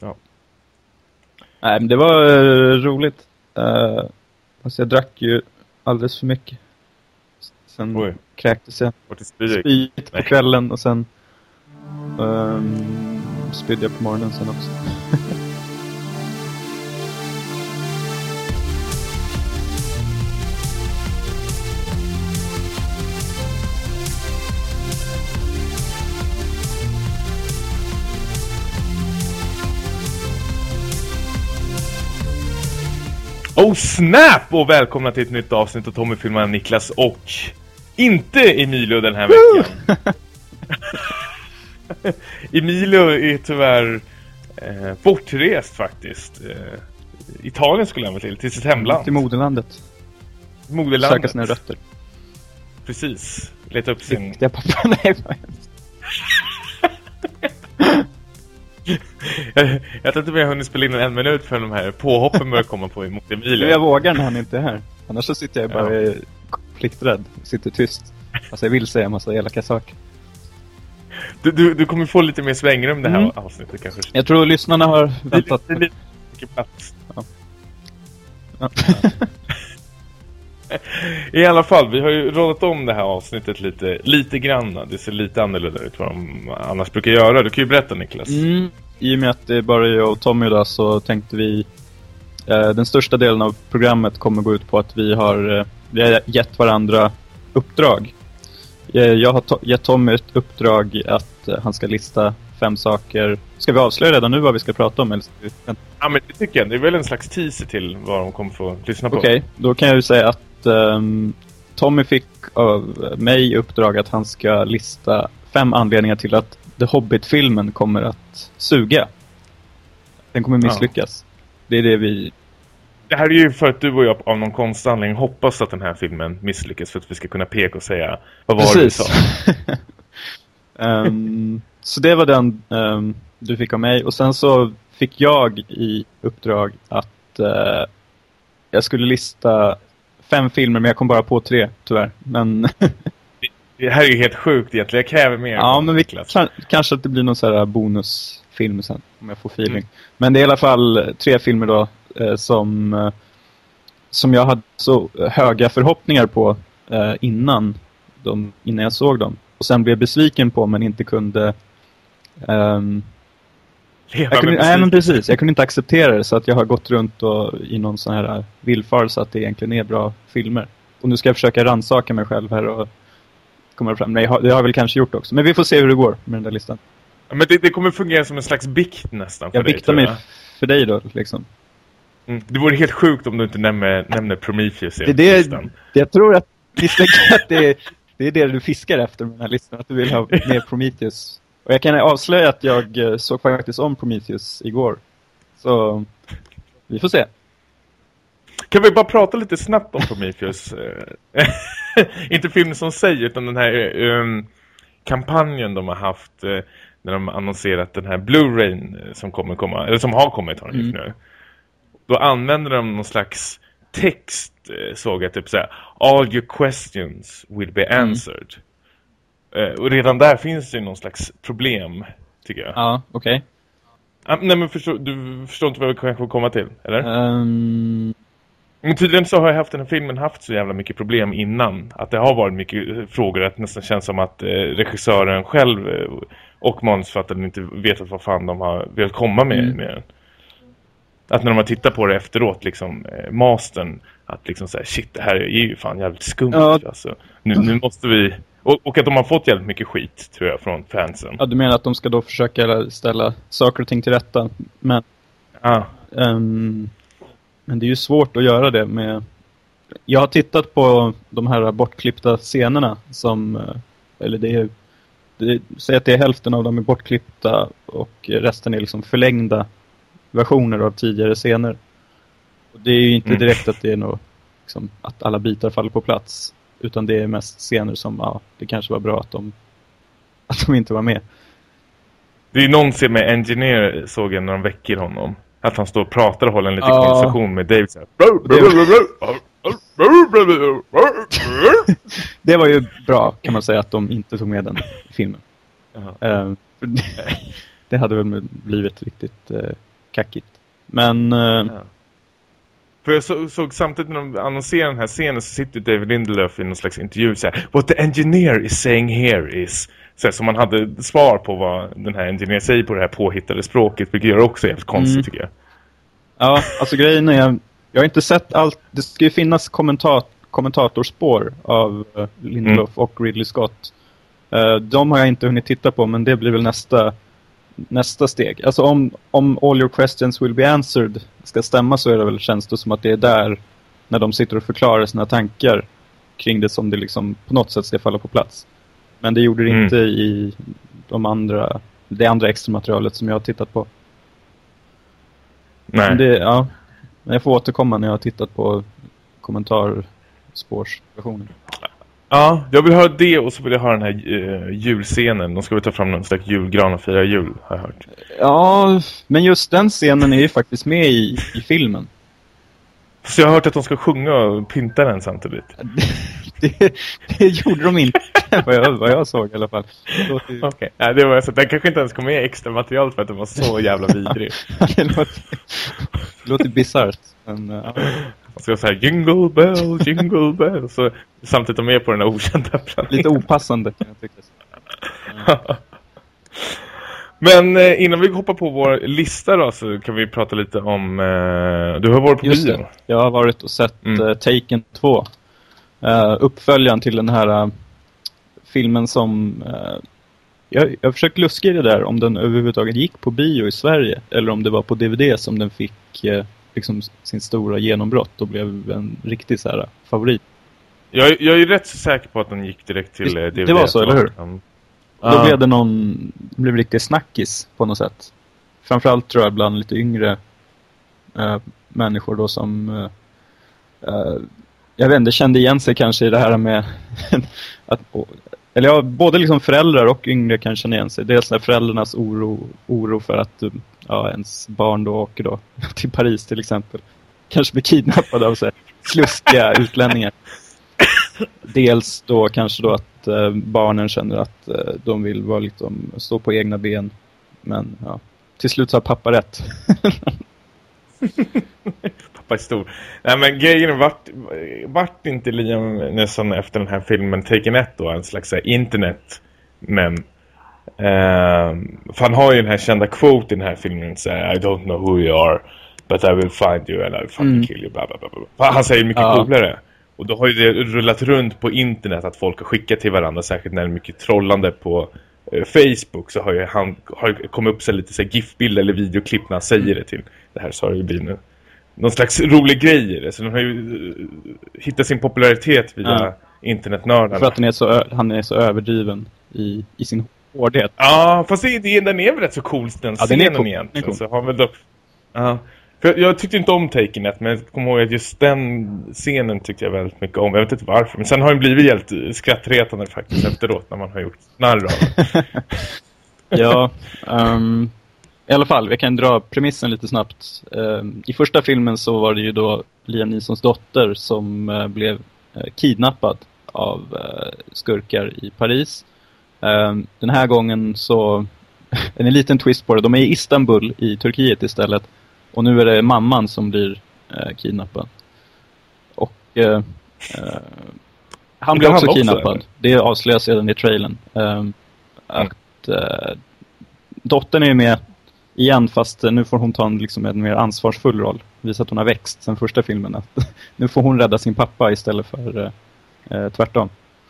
Ja. Nej, men det var roligt. Alltså jag drack ju alldeles för mycket. Sen kräktes jag. Spyt på kvällen och sen spydde jag på morgonen sen också. Oh snap! Och välkomna till ett nytt avsnitt av Tommy filmar Niklas och inte Emilio den här veckan. Emilio är tyvärr bortrest faktiskt. Italien skulle han väl till sitt hemland. Till moderlandet. Söka sina rötter. Precis. Leta upp sin... Riktiga pappa, nej. Jag tror inte vi har hunnit spela in en minut för de här påhoppen börjar komma på emot Emilio. Jag vågar när han inte är här. Annars så sitter jag bara konflikträdd. Sitter tyst. Alltså jag vill säga en massa elaka saker. Du kommer få lite mer svängrum det här avsnittet kanske. Jag tror lyssnarna har väntat. Det är lite mycket plats. Ja. I alla fall, vi har ju rådat om det här avsnittet lite grann. Det ser lite annorlunda ut vad de annars brukar göra. Du kan ju berätta, Niklas. I och med att det är bara jag och Tommy idag så tänkte vi den största delen av programmet kommer gå ut på att vi har gett varandra uppdrag. Jag har gett Tommy ett uppdrag att han ska lista 5 saker. Ska vi avslöja redan nu vad vi ska prata om? Eller? Ja, men det tycker jag. Det är väl en slags teaser till vad de kommer få lyssna på. Okej, då kan jag ju säga att Tommy fick av mig uppdrag att han ska lista 5 anledningar till att The Hobbit-filmen kommer att suga. Den kommer misslyckas. Det är det vi... Det här är ju för att du och jag av någon konstig anledning hoppas att den här filmen misslyckas för att vi ska kunna peka och säga vad var det du sa. Så det var den du fick av mig. Och sen så fick jag i uppdrag att jag skulle lista 5 filmer, men jag kom bara på 3 tyvärr. Men det här är ju helt sjukt egentligen. Jag kräver mer. Ja, men kanske att det blir någon sån här bonusfilm sen om jag får feeling. Men det är i alla fall 3 filmer då som jag hade så höga förhoppningar på innan jag såg dem. Och sen blev besviken på men inte kunde jag kunde inte acceptera det, så att jag har gått runt och i någon sån här villfarelse att det egentligen är bra filmer. Och nu ska jag försöka rannsaka mig själv här och komma fram. Nej, det har jag väl kanske gjort också. Men vi får se hur det går med den där listan. Ja, men det kommer fungera som en slags bikt nästan för jag dig. Jag biktar mig för dig då, liksom. Det vore helt sjukt om du inte nämner Prometheus i listan. Jag tror att det är det du fiskar efter med den här listan. Att du vill ha mer Prometheus. Och jag kan avslöja att jag såg faktiskt om Prometheus igår. Så vi får se. Kan vi bara prata lite snabbt om Prometheus? Inte filmen som säger, utan den här kampanjen de har haft när de annonserat den här Blu-ray som kommer komma, eller som har kommit nu. Då använder de någon slags text, såg jag typ såhär: all your questions will be answered. Och redan där finns det någon slags problem, tycker jag. Ja, okej. Nej, men du förstår inte vad vi kanske får komma till, eller? Men tydligen så har den här filmen haft så jävla mycket problem innan. Att det har varit mycket frågor, att det nästan känns som att regissören själv och manusförfattaren inte vet vad fan de har velat komma med den. Att när de har tittat på det efteråt, liksom mastern, att liksom säga shit, det här är ju fan jävligt skumt. Ja. Alltså, nu måste vi... Och att de har fått jävligt mycket skit, tror jag, från fansen. Ja, du menar att de ska då försöka ställa saker och ting till rätta. Men, men det är ju svårt att göra det med... Jag har tittat på de här bortklippta scenerna som... Eller säg att det är hälften av dem är bortklippta och resten är liksom förlängda versioner av tidigare scener. Och det är ju inte direkt att det är något, liksom, att alla bitar faller på plats. Utan det är mest scener som, det kanske var bra att de inte var med. Det är ju någon scen med Engineer, såg jag när de väcker honom. Att han står och pratar och håller en liten konversation med Dave. Det var ju bra, kan man säga, att de inte tog med den i filmen. Det hade väl blivit riktigt kackigt. Men... För jag såg samtidigt när de annonserade den här scenen så sitter David Lindelof i någon slags intervju så här: What the engineer is saying here is... Så här, som man hade svar på vad den här engineer säger på det här påhittade språket, vilket gör också jävligt konstigt tycker jag. Ja, alltså grejen är... Jag har inte sett allt... Det ska ju finnas kommentatorspår av Lindelof och Ridley Scott. De har jag inte hunnit titta på, men det blir väl nästa steg. Alltså om All Your Questions Will Be Answered ska stämma, så är det väl, känns det som att det är där när de sitter och förklarar sina tankar kring det, som det liksom på något sätt ska falla på plats. Men det gjorde det inte i det andra extra materialet som jag har tittat på. Nej. Men jag får återkomma när jag har tittat på kommentarspårsversionen. Ja, jag vill höra det, och så vill jag höra den här julscenen. De ska väl ta fram någon slags julgran och fira jul, har jag hört. Ja, men just den scenen är ju faktiskt med i filmen. Så jag har hört att de ska sjunga och pynta den samtidigt. Det gjorde de inte, vad jag såg i alla fall. Okej. Nej, det var så. Den kanske inte ens kom med extra material för att den var så jävla vidrig. Det låter bizarrt. Men, ja. Och så här, jingle bell, jingle bell. Så samtidigt de är på den här okända planeten. Lite opassande kan jag tycka. Men innan vi hoppar på vår lista då, så kan vi prata lite om... du har varit på bio. Jag har varit och sett Taken 2. Uppföljaren till den här filmen som... Jag försökte luska i det där, om den överhuvudtaget gick på bio i Sverige. Eller om det var på DVD som den fick liksom sin stora genombrott och blev en riktig så här favorit. Jag är ju rätt så säker på att den gick direkt till DVD. Det var så, eller hur? Då blev det blev riktigt snackis på något sätt. Framförallt tror jag bland lite yngre människor då som jag vet inte, kände igen sig kanske i det här med både liksom föräldrar och yngre kan känna igen sig. Dels när föräldrarnas oro för att ens barn då åker då till Paris till exempel. Kanske blir kidnappade av så här sluskiga utlänningar. Dels då kanske då att barnen känner att de vill vara liksom, stå på egna ben. Men ja, till slut så har pappa rätt. Pappa är stor. Nej, men grejen vart inte Liam Neeson efter den här filmen Taken 1 då, en slags internet. Men för han har ju den här kända quote i den här filmen, så I don't know who you are, but I will find you and I'll fucking kill you, bla bla bla. Han säger mycket coolare. Och då har ju det rullat runt på internet att folk har skickat till varandra, särskilt när det är mycket trollande på Facebook, så har ju kommit upp så lite så här gif-bilder eller videoklipp när han säger det till det här, så har det ju blivit någon slags rolig grej i det. Så de har ju hittat sin popularitet via internetnördarna. För att han är så överdriven i sin hårdhet. Ja, fast den är väl rätt så cool, den scenen egentligen. Cool. Så har väl då... För jag tyckte inte om Taken 1, men jag kommer ihåg att just den scenen tyckte jag väldigt mycket om. Jag vet inte varför, men sen har den blivit helt skrattretande faktiskt efteråt när man har gjort narr av. Ja, i alla fall, vi kan dra premissen lite snabbt. I första filmen så var det ju då Liam Neesons dotter som blev kidnappad av skurkar i Paris. Den här gången så, en liten twist på det, de är i Istanbul i Turkiet istället. Och nu är det mamman som blir kidnappad. Och han blir också kidnappad. Också, det avslöjas redan i trailern. Att dottern är med igen, fast nu får hon ta en mer ansvarsfull roll. Visa att hon har växt sen första filmen. Att nu får hon rädda sin pappa istället för tvärtom.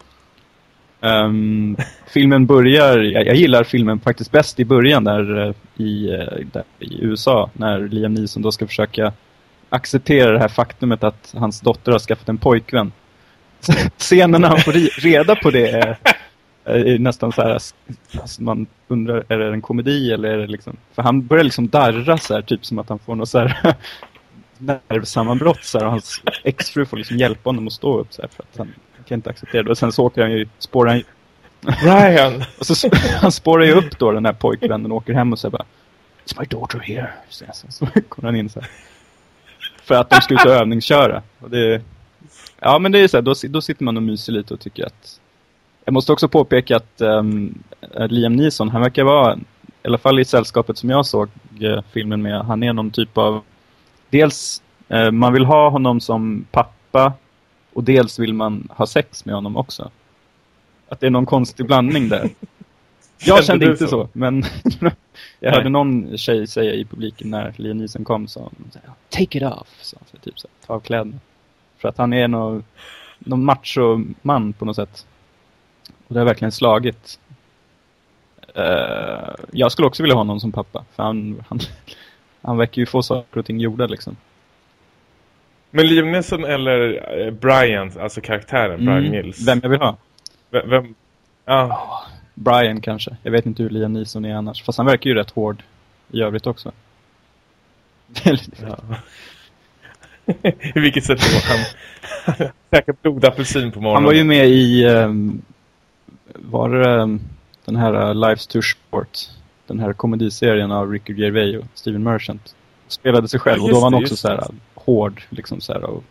Filmen börjar, jag gillar filmen faktiskt bäst i början där i USA, när Liam Neeson då ska försöka acceptera det här faktumet att hans dotter har skaffat en pojkvän. Scenen när han får reda på det är nästan så här, alltså man undrar, är det en komedi eller är det liksom, för han börjar liksom darra så här, typ som att han får något så här nervsammanbrott så här, och hans exfru får liksom hjälpa honom att stå upp så här, för att han kan inte acceptera det. Och sen så åker han ju, spårar han Ryan! Och så han spårar ju upp då den här pojkvännen och åker hem och säger bara It's my daughter here. Så kommer han in så här. För att de ska ut och övningsköra. Och det, ja, men det är så här, då sitter man och myser lite och tycker att... Jag måste också påpeka att Liam Neeson, han verkar vara i alla fall i sällskapet som jag såg filmen med, han är någon typ av, dels man vill ha honom som pappa och dels vill man ha sex med honom också. Att det är någon konstig blandning där. Jag kände inte så, men jag hörde någon tjej säga i publiken när Liam Neeson kom, så take it off, så typ så, ta av kläderna. För att han är någon macho-man på något sätt. Och det har verkligen slagit. Jag skulle också vilja ha någon som pappa, för han verkar ju få saker och ting gjorda liksom. Men Liam Neeson eller Brian, alltså karaktären Brian Mills? Vem jag vill ha? Vem? Brian kanske. Jag vet inte hur Liam Neeson är annars. Fast han verkar ju rätt hård i övrigt också. I vilket sätt då? Han säkert blodapelsin på morgonen. Han var ju med i den här Life's Too Short. Den här komediserien av Ricky Gervais och Steven Merchant. Spelade sig själv, och då var han också så här hård liksom så här, och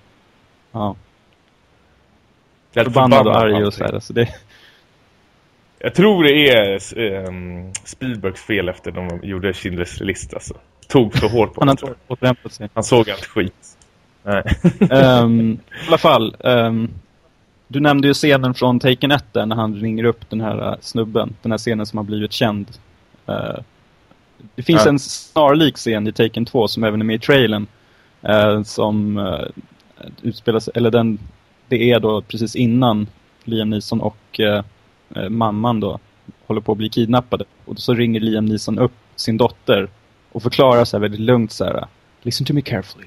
förbannad och arg och så här, så det. Jag tror det är Spielbergs fel efter de gjorde Schindler's list, alltså. Tog för hårt på sig. Han såg allt skit. Nej. I alla fall, du nämnde ju scenen från Taken 1 där, när han ringer upp den här snubben, den här scenen som har blivit känd. Det finns en snarlik scen i Taken 2 som även är med i trailern, som utspelar sig, eller det är då precis innan Liam Neeson och mamman då håller på att bli kidnappade, och så ringer Liam Neeson upp sin dotter och förklarar så här väldigt lugnt så här: listen to me carefully.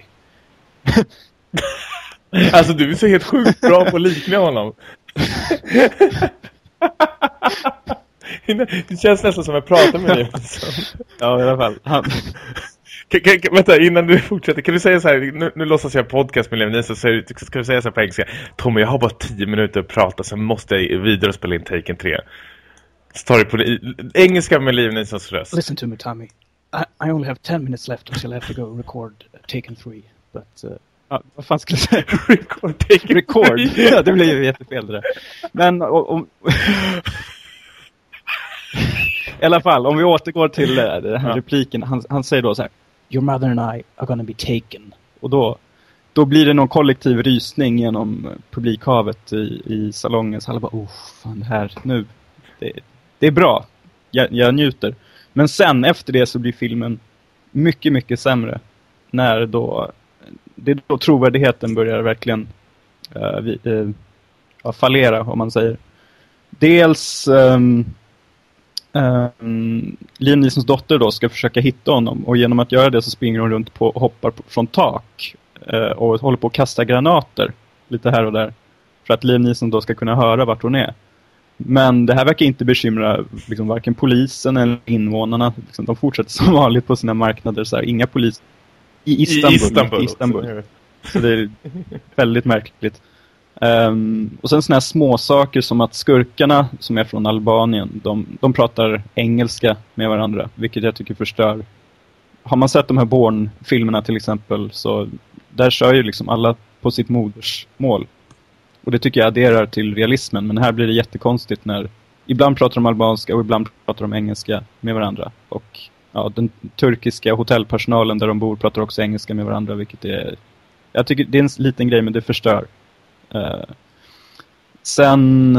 Alltså du är så helt sjukt bra på att likna honom. Det känns nästan som jag pratar med dig. Ja, i alla fall. Vänta, innan du fortsätter, kan du säga så här, nu låtsas jag podcast med Liam Neeson, så kan du säga så här på engelska: Tommy, jag har bara 10 minuter att prata, så måste jag vidare och spela in Taken 3. Så tar du på engelska med Liam Neesons röst. Listen to me, Tommy. I only have 10 minutes left until I have to go record Taken 3. But vad fan skulle jag säga? Record. Ja, det blev ju jättefel det där. Men i alla fall, om vi återgår till den här repliken, han säger då så här: your mother and I are gonna be taken. Och då blir det någon kollektiv rysning genom publikhavet i salongen. Så alla bara, fan det här nu, det är bra. Jag njuter. Men sen efter det så blir filmen mycket, mycket sämre. När då trovärdigheten börjar verkligen fallera, om man säger. Dels Liam Neesons dotter då ska försöka hitta honom, och genom att göra det så springer hon runt och hoppar från tak och håller på att kasta granater lite här och där för att Liam Neeson då ska kunna höra vart hon är. Men det här verkar inte bekymra liksom varken polisen eller invånarna. Liksom, de fortsätter som vanligt på sina marknader, så här, inga polis i Istanbul. Så det är väldigt märkligt. Och sen såna här små saker som att skurkarna som är från Albanien, de pratar engelska med varandra, vilket jag tycker förstör. Har man sett de här Bourne-filmerna till exempel, så där kör ju liksom alla på sitt modersmål. Och det tycker jag adderar till realismen, men här blir det jättekonstigt när ibland pratar de albanska och ibland pratar de engelska med varandra. Och den turkiska hotellpersonalen där de bor pratar också engelska med varandra, vilket är, jag tycker det är en liten grej, men det förstör. Sen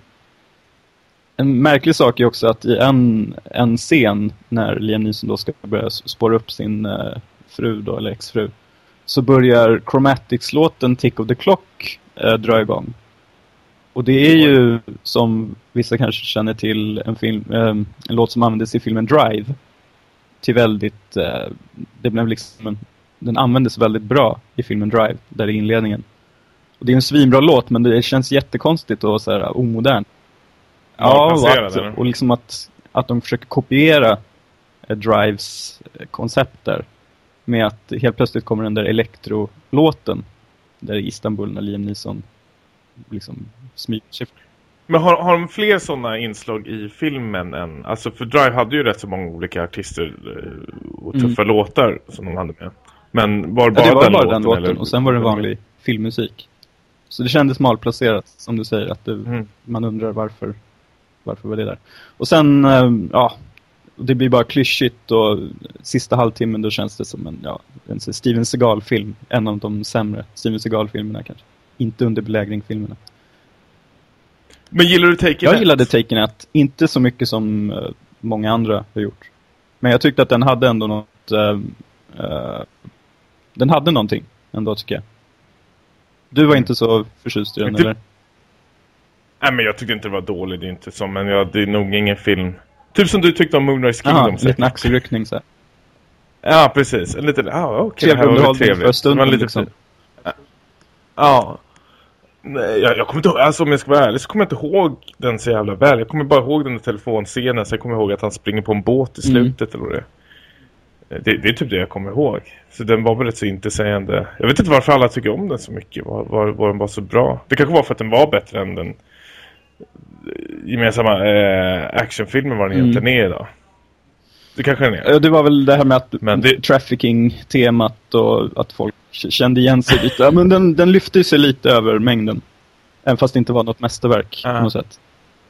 en märklig sak är också att i en scen när Liam Neeson då ska börja spåra upp sin fru då, eller exfru, så börjar Chromatics-låten Tick of the Clock dra igång. Och det är ju, som vissa kanske känner till, en låt som användes i filmen Drive. Till väldigt, det blev liksom den användes väldigt bra i filmen Drive, där i inledningen. Och det är en svinbra låt, men det känns jättekonstigt och så här omodern. Ja, och liksom att de försöker kopiera Drives koncepter med att helt plötsligt kommer den där elektro-låten där i Istanbul när Liam Neeson liksom smyger sig. Men har de fler sådana inslag i filmen än? Alltså för Drive hade ju rätt så många olika artister och tuffa låtar som de hade med. Men var det bara den låten och sen var det vanlig filmmusik. Så det kändes malplacerat, som du säger, att man undrar varför var det där. Och sen, det blir bara klyschigt och sista halvtimmen då känns det som en Steven Seagal-film. En av de sämre Steven Seagal-filmerna kanske. Inte under belägring-filmerna. Men gillar du Taken It? Jag gillade Taken It. Inte så mycket som många andra har gjort. Men jag tyckte att den hade ändå något... den hade någonting ändå, tycker jag. Du var inte så förtjust i den, eller? Nej, men jag tyckte inte det var dåligt. Det är inte så, men det är nog ingen film. Typ som du tyckte om Moonrise Kingdom. En liten axelryckning så här. Ja, precis. En liten, okej. Trevlig underhållning för stunden, liksom. Ja. Nej, jag kommer inte ihåg, alltså om jag ska vara ärlig så kommer jag inte ihåg den så jävla väl. Jag kommer bara ihåg den telefonscenen, så jag kommer ihåg att han springer på en båt i slutet eller vad det är. Det är typ det jag kommer ihåg. Så den var väl rätt så intetsägande. Jag vet inte varför alla tycker om den så mycket. Var den var så bra. Det kanske var för att den var bättre än den gemensamma actionfilmen var den egentligen är idag. Det kanske den är. Det var väl det här med att trafficking-temat och att folk kände igen sig lite. Ja, men den lyfte sig lite över mängden. Även fast det inte var något mästerverk på något sätt.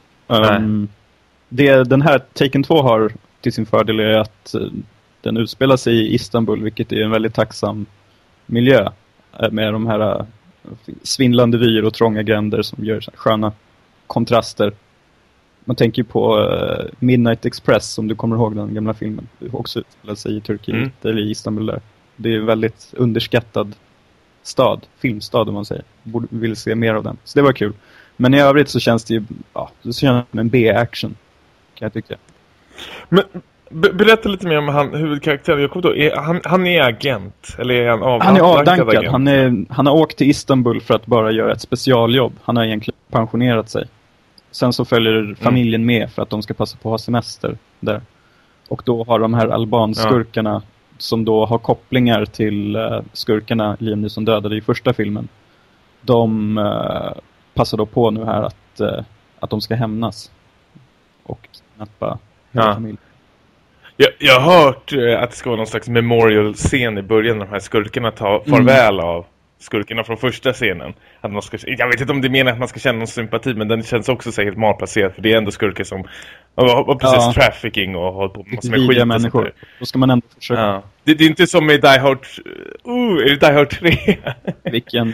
Det den här Taken 2 har till sin fördel är att den utspelar sig i Istanbul, vilket är en väldigt tacksam miljö. Med de här svindlande vyer och trånga gränder som gör sköna kontraster. Man tänker på Midnight Express, om du kommer ihåg den gamla filmen. Det också utspelar sig i Turkiet eller i Istanbul där. Det är en väldigt underskattad filmstad om man säger. Vill se mer av den. Så det var kul. Men i övrigt så känns det ju det känns som en B-action, kan jag tycka. Men berätta lite mer om huvudkaraktären. Jag kommer då, han är agent, eller är han är avdankad. Han har åkt till Istanbul för att bara göra ett specialjobb. Han har egentligen pensionerat sig. Sen så följer familjen med för att de ska passa på att ha semester där. Och då har de här albanskurkarna som då har kopplingar till skurkarna Liam Neeson dödade i första filmen. De passar då på nu här att de ska hämnas och knappa hela familjen. Jag har hört att det ska vara någon slags memorial-scen i början när de här skurkarna tar farväl av skurkarna från första scenen. Att man ska, jag vet inte om det menar att man ska känna någon sympati, men den känns också så helt malplacerad, för det är ändå skurkar som har precis trafficking och håller på med massor med skit människor. Då ska man ändå försöka. Ja. Det är inte som i Die Hard. Är det Die Hard 3? Vilken?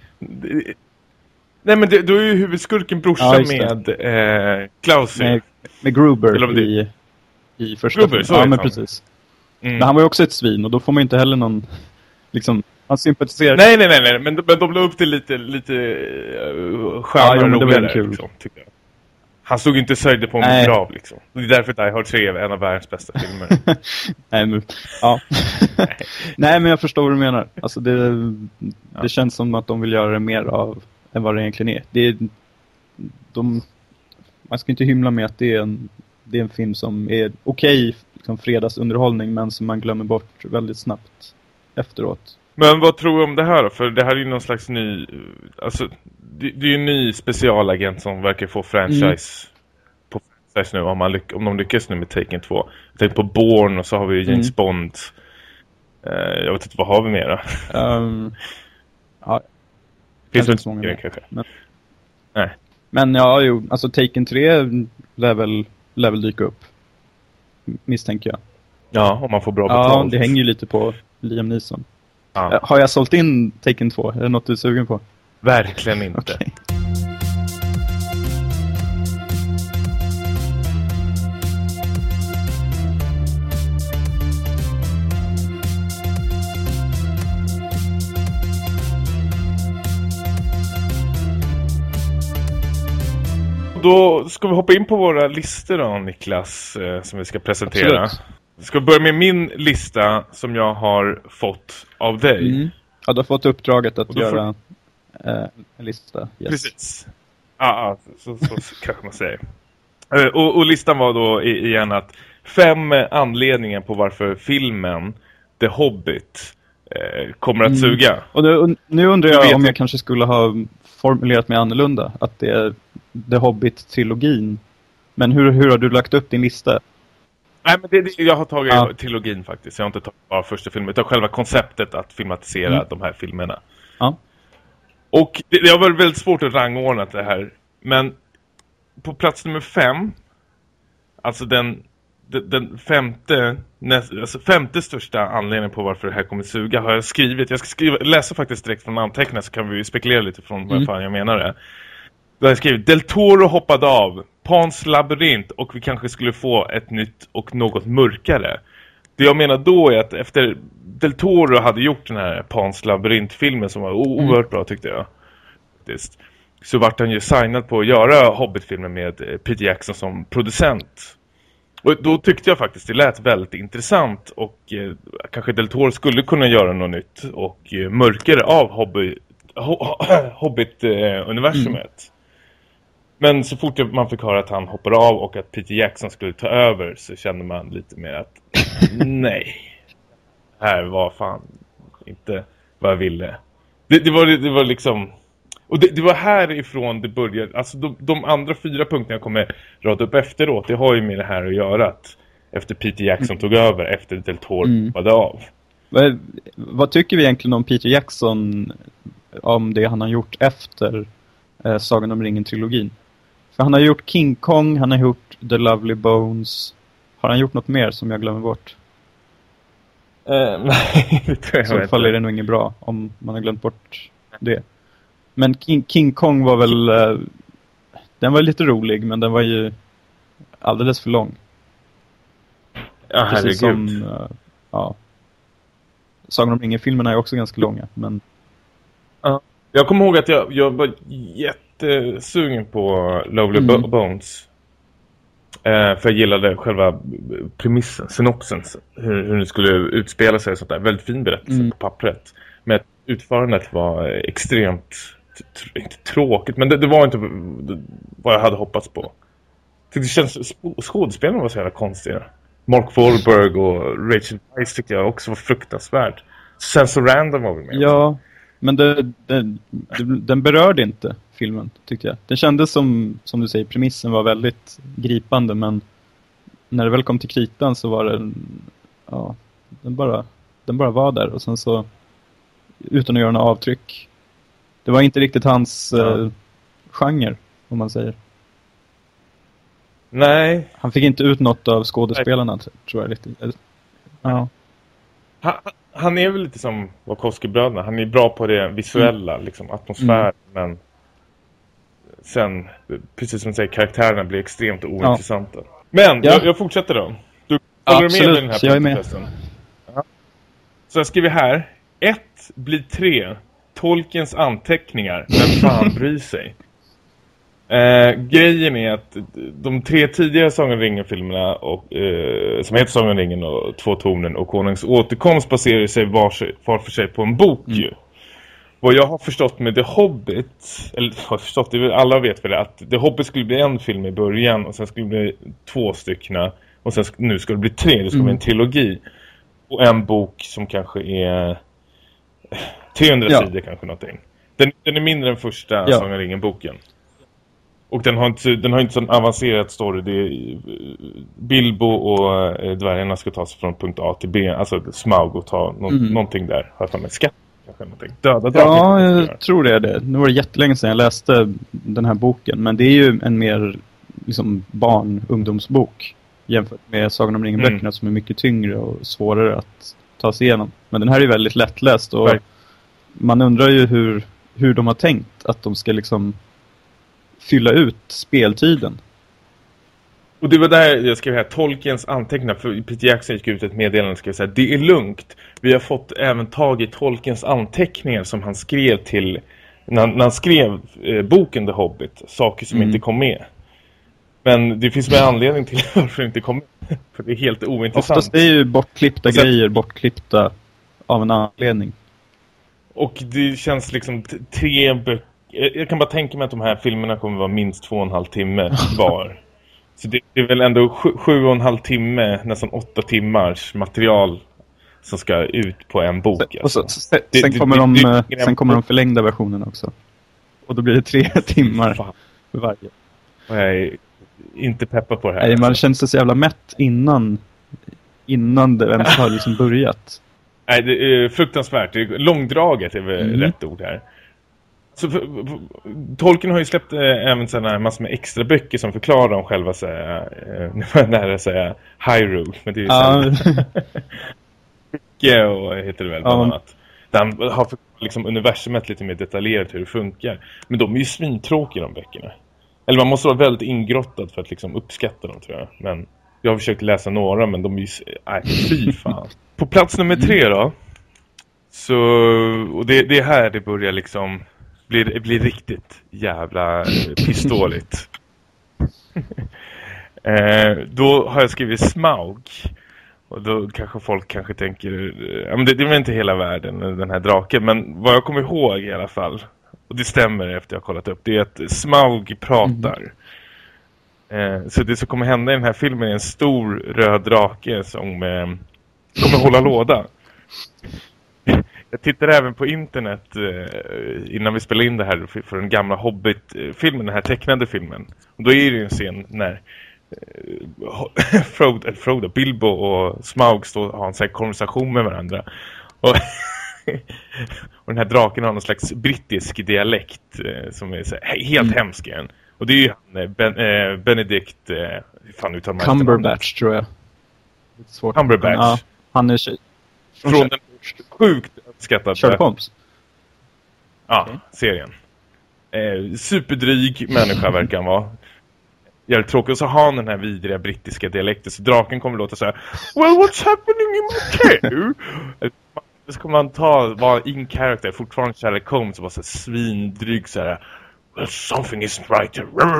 Nej, men då är ju huvudskurken brorsan med Klaus. Med Gruber i första Gruber, filmen. Ja, men precis. Men han var ju också ett svin, och då får man inte heller någon liksom, han sympatiserar. Nej, men de la upp det lite skönare och roligare, kul. Liksom, tycker jag. Han stod inte sörjde på en grav, liksom. Det är därför Die Hard 3 är en av världens bästa filmer. Nej, men jag förstår vad du menar. Alltså det känns som att de vill göra det mer av än vad det egentligen är. Man ska inte hymla med att det är en film som är okej, liksom fredagsunderhållning, men som man glömmer bort väldigt snabbt efteråt. Men vad tror du om det här då? För det här är ju någon slags ny... Alltså, det är ju en ny specialagent som verkar få franchise på franchise nu. Om de lyckas nu med Taken 2. Jag tänkte på Bourne, och så har vi ju James Bond. Jag vet inte, vad har vi mer då? Finns det inte så många mer kanske? Nej. Men alltså Taken 3 lär väl dyka upp. Misstänker jag. Ja, om man får bra betalt. Ja, det hänger ju lite på Liam Neeson. Ja. Har jag sålt in Taken 2? Är det något du är sugen på? Verkligen inte. Okay. Då ska vi hoppa in på våra listor då, Niklas, som vi ska presentera. Absolut. Jag ska börja med min lista som jag har fått av dig. Ja, du har fått uppdraget att göra en lista. Yes. Precis. Ja, så kanske man säger. Och listan var då igen att 5 anledningar på varför filmen The Hobbit kommer att suga. Och nu undrar jag om jag kanske skulle ha formulerat mig annorlunda. Att det är The Hobbit-trilogin. Men hur har du lagt upp din lista? Nej, men jag har tagit trilogin faktiskt. Jag har inte tagit bara första filmen, utan själva konceptet att filmatisera de här filmerna. Ja. Och det har varit väldigt svårt att rangordna det här. Men på plats nummer 5, alltså den den femte största anledningen på varför det här kommer suga har jag skrivit. Jag ska läsa faktiskt direkt från anteckningar, så kan vi spekulera lite från vad fan jag menar det. Då har jag skrivit: Del Toro hoppade av, Pans labyrint, och vi kanske skulle få ett nytt och något mörkare. Det jag menar då är att efter Del Toro hade gjort den här Pans labyrint-filmen som var oerhört bra, tyckte jag. Så vart han ju signad på att göra Hobbit-filmen med Peter Jackson som producent. Och då tyckte jag faktiskt det lät väldigt intressant, och kanske Del Toro skulle kunna göra något nytt och mörkare av Hobbit-universumet. Men så fort man fick höra att han hoppade av och att Peter Jackson skulle ta över, så kände man lite mer att nej, här var fan inte vad jag ville. Det var liksom... Och det var härifrån det började. Alltså de andra 4 punkterna jag kommer rada upp efteråt, det har ju med det här att göra, att efter Peter Jackson tog över, efter Del Toro hoppade av. Vad tycker vi egentligen om Peter Jackson, om det han har gjort efter Sagan om ringen-trilogin? För han har gjort King Kong, han har gjort The Lovely Bones. Har han gjort något mer som jag glömmer bort? Nej, det tror jag så fall är det nog inget bra om man har glömt bort det. Men King Kong var väl... den var lite rolig, men den var ju alldeles för lång. Ja, precis som... Sagan om ringen-filmerna är också ganska långa, men... Ja. Jag kommer ihåg att jag var jättesugen på Lovely Bones. För jag gillade själva premissen, synopsen, hur det skulle utspela sig och sånt där. Väldigt fin berättelse på pappret. Men utförandet var extremt inte tråkigt, men det var inte vad jag hade hoppats på. Det känns skådespelarna var så jävla konstiga. Mark Wahlberg och Rachel Weisz tyckte jag också var fruktansvärd. Sen så random var vi med. Ja, men den berörde inte filmen, tyckte jag. Den kändes som du säger, premissen var väldigt gripande, men när det väl kom till kritan så var det den bara var där, och sen så utan att göra några avtryck. Det var inte riktigt hans genre, om man säger. Nej. Han fick inte ut något av skådespelarna, tror jag lite. Ja. Han är väl lite som Wachowski-bröderna. Han är bra på det visuella, liksom atmosfär, men sen, precis som du säger, karaktärerna blir extremt ointressanta. Men jag fortsätter då. Du håller med i den här jag är med. Ja. Så jag skriver här: 1 blir 3. Tolkiens anteckningar. Vem fan bryr sig? Grejen är att de 3 tidigare Sagan om ringen-filmerna som heter Sagan om ringen och 2 tornen och Konungens återkomst baserar sig var för sig på en bok ju. Vad jag har förstått med The Hobbit, eller har förstått, det alla vet väl det, att The Hobbit skulle bli en film i början och sen skulle det bli 2 stycken och sen nu ska det bli 3, det ska bli en trilogi och en bok som kanske är 300 sidor kanske någonting. Den är mindre än första Sagan om ringen-boken. Och den har inte sån avancerad story. Det är Bilbo och dvärgarna ska ta sig från punkt A till B. Alltså Smaug och ta någonting där. Har jag med skatt kanske någonting. Ja, jag tror det är det. Nu var det jättelänge sedan jag läste den här boken. Men det är ju en mer liksom ungdomsbok jämfört med Sagan om ringen-böckerna som är mycket tyngre och svårare att ta sig igenom. Men den här är väldigt lättläst och man undrar ju hur de har tänkt att de ska liksom fylla ut speltiden. Och det var där jag skrev här, Tolkiens anteckningar, för Peter Jackson gick ut ett meddelande och skrev så här: det är lugnt, vi har fått även tag i Tolkiens anteckningar som han skrev till när han skrev boken The Hobbit, saker som inte kom med. Men det finns med anledning till varför det inte kom med, för det är helt ointressant. Oftast är ju bortklippta grejer bortklippta av en anledning. Och det känns liksom 3 böcker. Jag kan bara tänka mig att de här filmerna kommer vara minst 2,5 timme var. Så det är väl ändå 7,5 timme, nästan 8 timmars material som ska ut på en bok. Alltså. Sen kommer de förlängda versionen också. Och då blir det 3 timmar för varje. Och jag är inte peppad på det här. Nej, man känns så jävla mätt innan det ens har liksom börjat. Nej, det är fruktansvärt. Långdraget är väl rätt ord här. Tolkien har ju släppt även sådana massor med extra böcker som förklarar om själva nära säga Hyrule, men det är ju och heter det väl bland annat. Den har liksom universumet lite mer detaljerat hur det funkar. Men de är ju svintråkiga, de böckerna. Eller man måste vara väldigt ingrottad för att liksom uppskatta dem, tror jag. Men jag har försökt läsa några, men de är ju... fy fan. På plats nummer 3 då. Så... Och det är här det börjar liksom... Blir riktigt jävla pistoligt. Då har jag skrivit Smaug. Och då kanske folk tänker... Ja, men det är väl inte hela världen, den här draken. Men vad jag kommer ihåg i alla fall... Och det stämmer efter jag har kollat upp. Det är att Smaug pratar. Så det som kommer hända i den här filmen är en stor röd drake som kommer hålla låda. Jag tittade även på internet innan vi spelade in det här för den gamla Hobbit-filmen, den här tecknade filmen. Och då är det en scen när Frodo, Bilbo och Smaug har en sån här konversation med varandra. Och den här draken har någon slags brittisk dialekt som är så här, helt hemsk igen. Och det är ju Benedict Cumberbatch, tror jag. Svårt. Cumberbatch. Ja, han är från den sjukt uppskattade Sherlock Holmes. Ja, serien. Superdryg människa verkar han vara. Jävligt tråkigt. Och så har han den här vidriga brittiska dialekten. Så draken kommer låta så här: well, what's happening in my cave? Så kommer man vara in character. Fortfarande Sherlock Holmes var så här svindryg så här: well, something isn't right.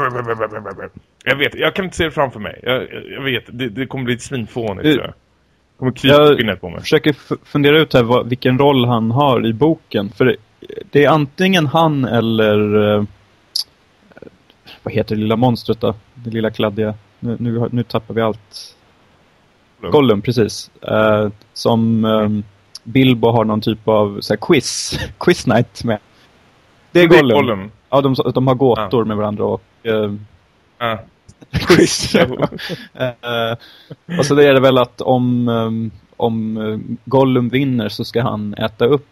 Jag kan inte se det framför mig. Jag vet, det kommer bli ett svinfånigt, tror jag. Kommer krypa på mig. Jag försöker fundera ut här vilken roll han har i boken. För det är antingen han eller... vad heter det lilla monstret då? Det lilla kladdiga. Nu tappar vi allt. Gollum, precis. Som Bilbo har någon typ av så här, quiz night med. Det är Gollum. Ja, de har gåtor med varandra och... quiz. Och så det är det väl att om Gollum vinner så ska han äta upp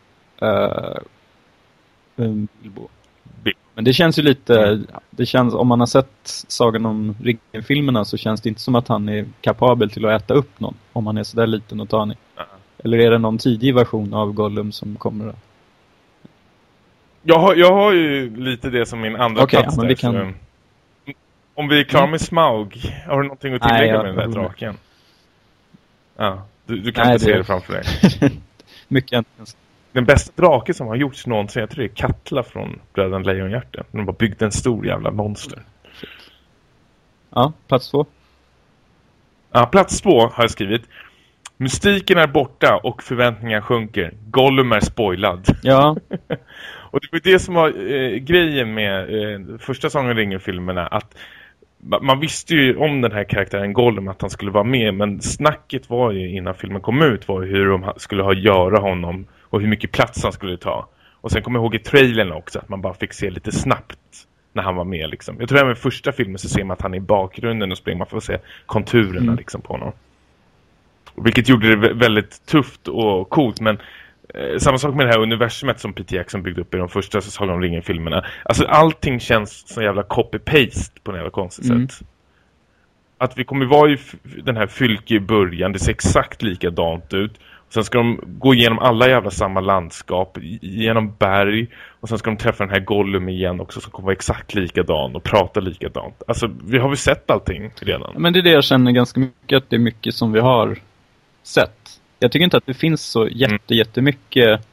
Bilbo. Men det känns ju lite... Det känns, om man har sett Sagan om ringen-filmerna så känns det inte som att han är kapabel till att äta upp någon. Om han är sådär liten och tanig. Eller är det någon tidig version av Gollum som kommer då? Jag har ju lite det som min andra plats där. Kan... Om vi är klara med Smaug, har du någonting att tillägga med den där draken? Ja, du kan inte se det framför dig. Mycket. Den bästa draken som har gjorts någonsin, jag tror det är Katla från Bröderna Lejonhjärta. De har byggt en stor jävla monster. Ja, plats 2. Ja, plats 2 har jag skrivit. Mystiken är borta och förväntningar sjunker. Gollum är spoilad. Ja. Och det var det som var grejen med första Sagan om ringen-filmerna, att man visste ju om den här karaktären Gollum att han skulle vara med, men snacket var ju innan filmen kom ut var hur de skulle göra honom och hur mycket plats han skulle ta. Och sen kommer jag ihåg i trailern också att man bara fick se lite snabbt när han var med liksom. Jag tror även i första filmen så ser man att han är i bakgrunden och springer, man får se konturerna liksom på honom. Vilket gjorde det väldigt tufft och coolt, men samma sak med det här universumet som Peter Jackson byggde upp i de första Sagan om ringen-filmerna. Alltså allting känns som jävla copy-paste på en jävla konstigt sätt. Att vi kommer vara i den här fylke i början, det ser exakt likadant ut. Och sen ska de gå igenom alla jävla samma landskap, genom berg. Och sen ska de träffa den här Gollum igen också som kommer vara exakt likadan och prata likadant. Alltså vi har väl sett allting redan. Men det är det jag känner ganska mycket, att det är mycket som vi har sett. Jag tycker inte att det finns så jättemycket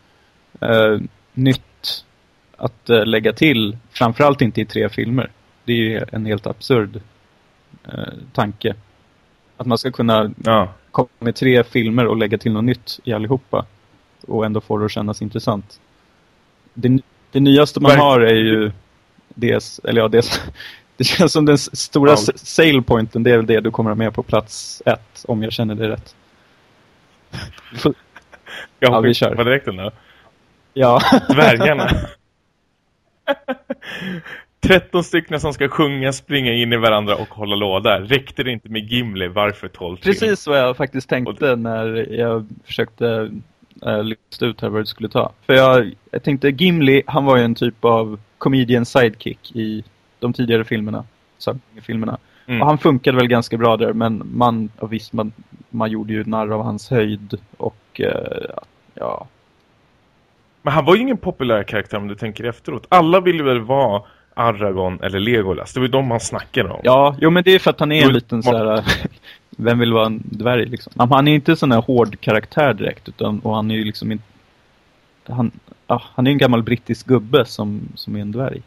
nytt att lägga till. Framförallt inte i 3 filmer. Det är ju en helt absurd tanke. Att man ska kunna komma med 3 filmer och lägga till något nytt i allihopa. Och ändå få det att kännas intressant. Det nyaste man har är ju det känns som den stora sale pointen. Det är väl det du kommer med på plats 1, om jag känner det rätt. Vi kör. Vad direkt då? Ja. Dvärgarna. 13 stycken som ska sjunga, springa in i varandra och hålla låda. Räckte det inte med Gimli? Varför 12 till? Precis vad jag faktiskt tänkte när jag försökte lyfta ut här vad det skulle ta. För jag tänkte Gimli, han var ju en typ av comedian sidekick i de tidigare filmerna. Och han funkade väl ganska bra där, men man gjorde ju narr av hans höjd och ja. Men han var ju ingen populär karaktär om du tänker efteråt. Alla ville väl vara Aragorn eller Legolas. Det var ju de man snackade om. Ja, jo, men det är för att han är en liten så här. Vem vill vara en dvärg liksom? Han är inte sån här hård karaktär direkt, och han är ju liksom inte han är en gammal brittisk gubbe som är en dvärg.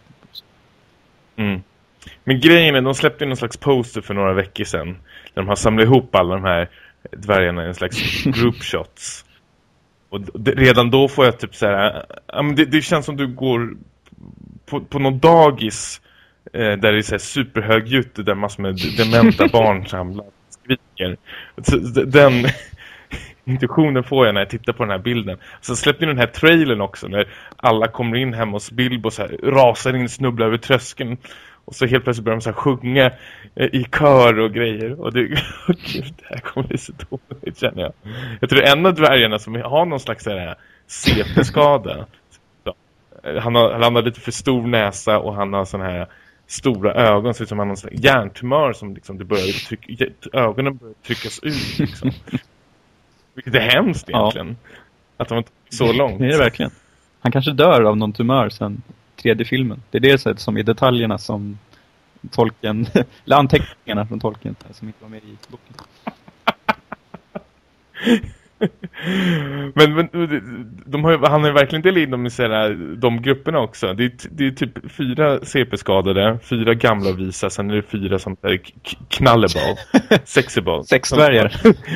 Men grejen är, de släppte någon slags poster för några veckor sedan där de har samlat ihop alla de här dvärgarna i en slags group shots. Och redan då får jag typ så här, det känns som du går på någon dagis där det är så här superhögljutt, där massor med dementa barn samlar skriker. Den intuitionen får jag när jag tittar på den här bilden. Så släppte den här trailern också när alla kommer in hemma hos Bilbo så här, rasar in, snubblar över tröskeln. Och så helt plötsligt börjar de så här sjunga i kör och grejer. Och gud, det här kommer bli så dåligt, känner jag. Jag tror det är en av dvärgarna som har någon slags CP-skada. Han har lite för stor näsa och han har sån här stora ögon, så som han har en hjärntumör som liksom ögonen börjar tryckas ut liksom. Vilket är hemskt egentligen. Att de inte så långt. Det är det verkligen. Han kanske dör av någon tumör sen tredje filmen. Det är det sätt som i detaljerna som Tolkien, eller anteckningarna från Tolkien som inte var med i boken. Men han har ju verkligen del i de grupperna också. Det är typ 4 CP-skadade, 4 gamla och visa, sen är det 4 som är knalleball, sexyball. 6 dvärgar.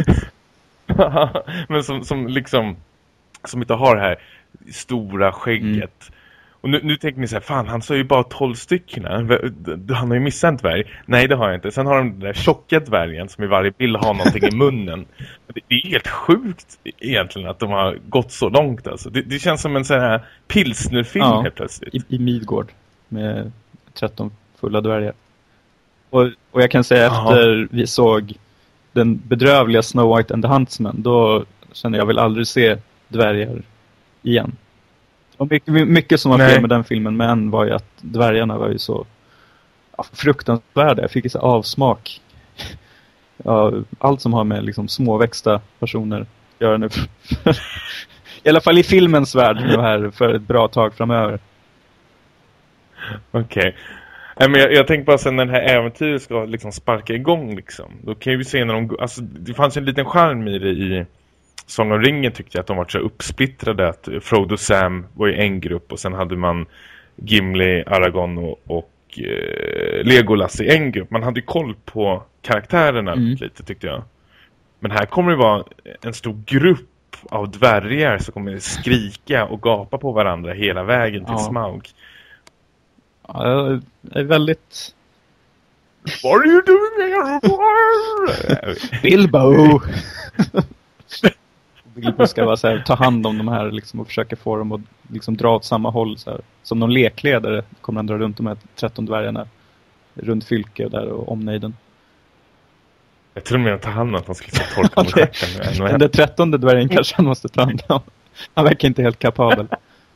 Men som liksom som inte har det här stora skägget. Och nu tänker ni så här, fan, han sa ju bara 12 stycken. Han har ju missat en dvärg. Nej, det har jag inte. Sen har de den där tjocka dvärgen som i varje bild har någonting i munnen. Det är helt sjukt egentligen att de har gått så långt. Alltså. Det känns som en sån här pilsnerfilm helt plötsligt. I Midgård med 13 fulla dvärgar. Och jag kan säga efter vi såg den bedrövliga Snow White and the Huntsman, då kände jag vill aldrig se dvärgar igen. Och mycket som var fel med den filmen, men var ju att dvärgarna var ju så fruktansvärda. Jag fick ju så avsmak. Allt som har med liksom småväxta personer gör nu. I alla fall i filmens värld nu här för ett bra tag framöver. Okej. Men jag tänker bara sen när den här äventyret ska liksom sparka igång liksom. Då kan vi se när alltså det fanns en liten charm i det i Sång om ringen, tyckte jag att de var så uppsplittrade, att Frodo och Sam var i en grupp och sen hade man Gimli, Aragorn och Legolas i en grupp. Man hade ju koll på karaktärerna lite, tyckte jag. Men här kommer det vara en stor grupp av dvärgar som kommer skrika och gapa på varandra hela vägen till Smaug. Ja, det är väldigt... What are you doing here? Bilbo! Bilbo ska vara så här, ta hand om de här liksom, och försöka få dem att liksom, dra åt samma håll. Så här. Som någon lekledare kommer han dra runt de här 13 dvärgarna runt Fylke där och omnejden. Jag tror mer att ta hand om att han skulle torka med stjärten. Den där 13:e dvärgen kanske han måste ta hand om. Han verkar inte helt kapabel.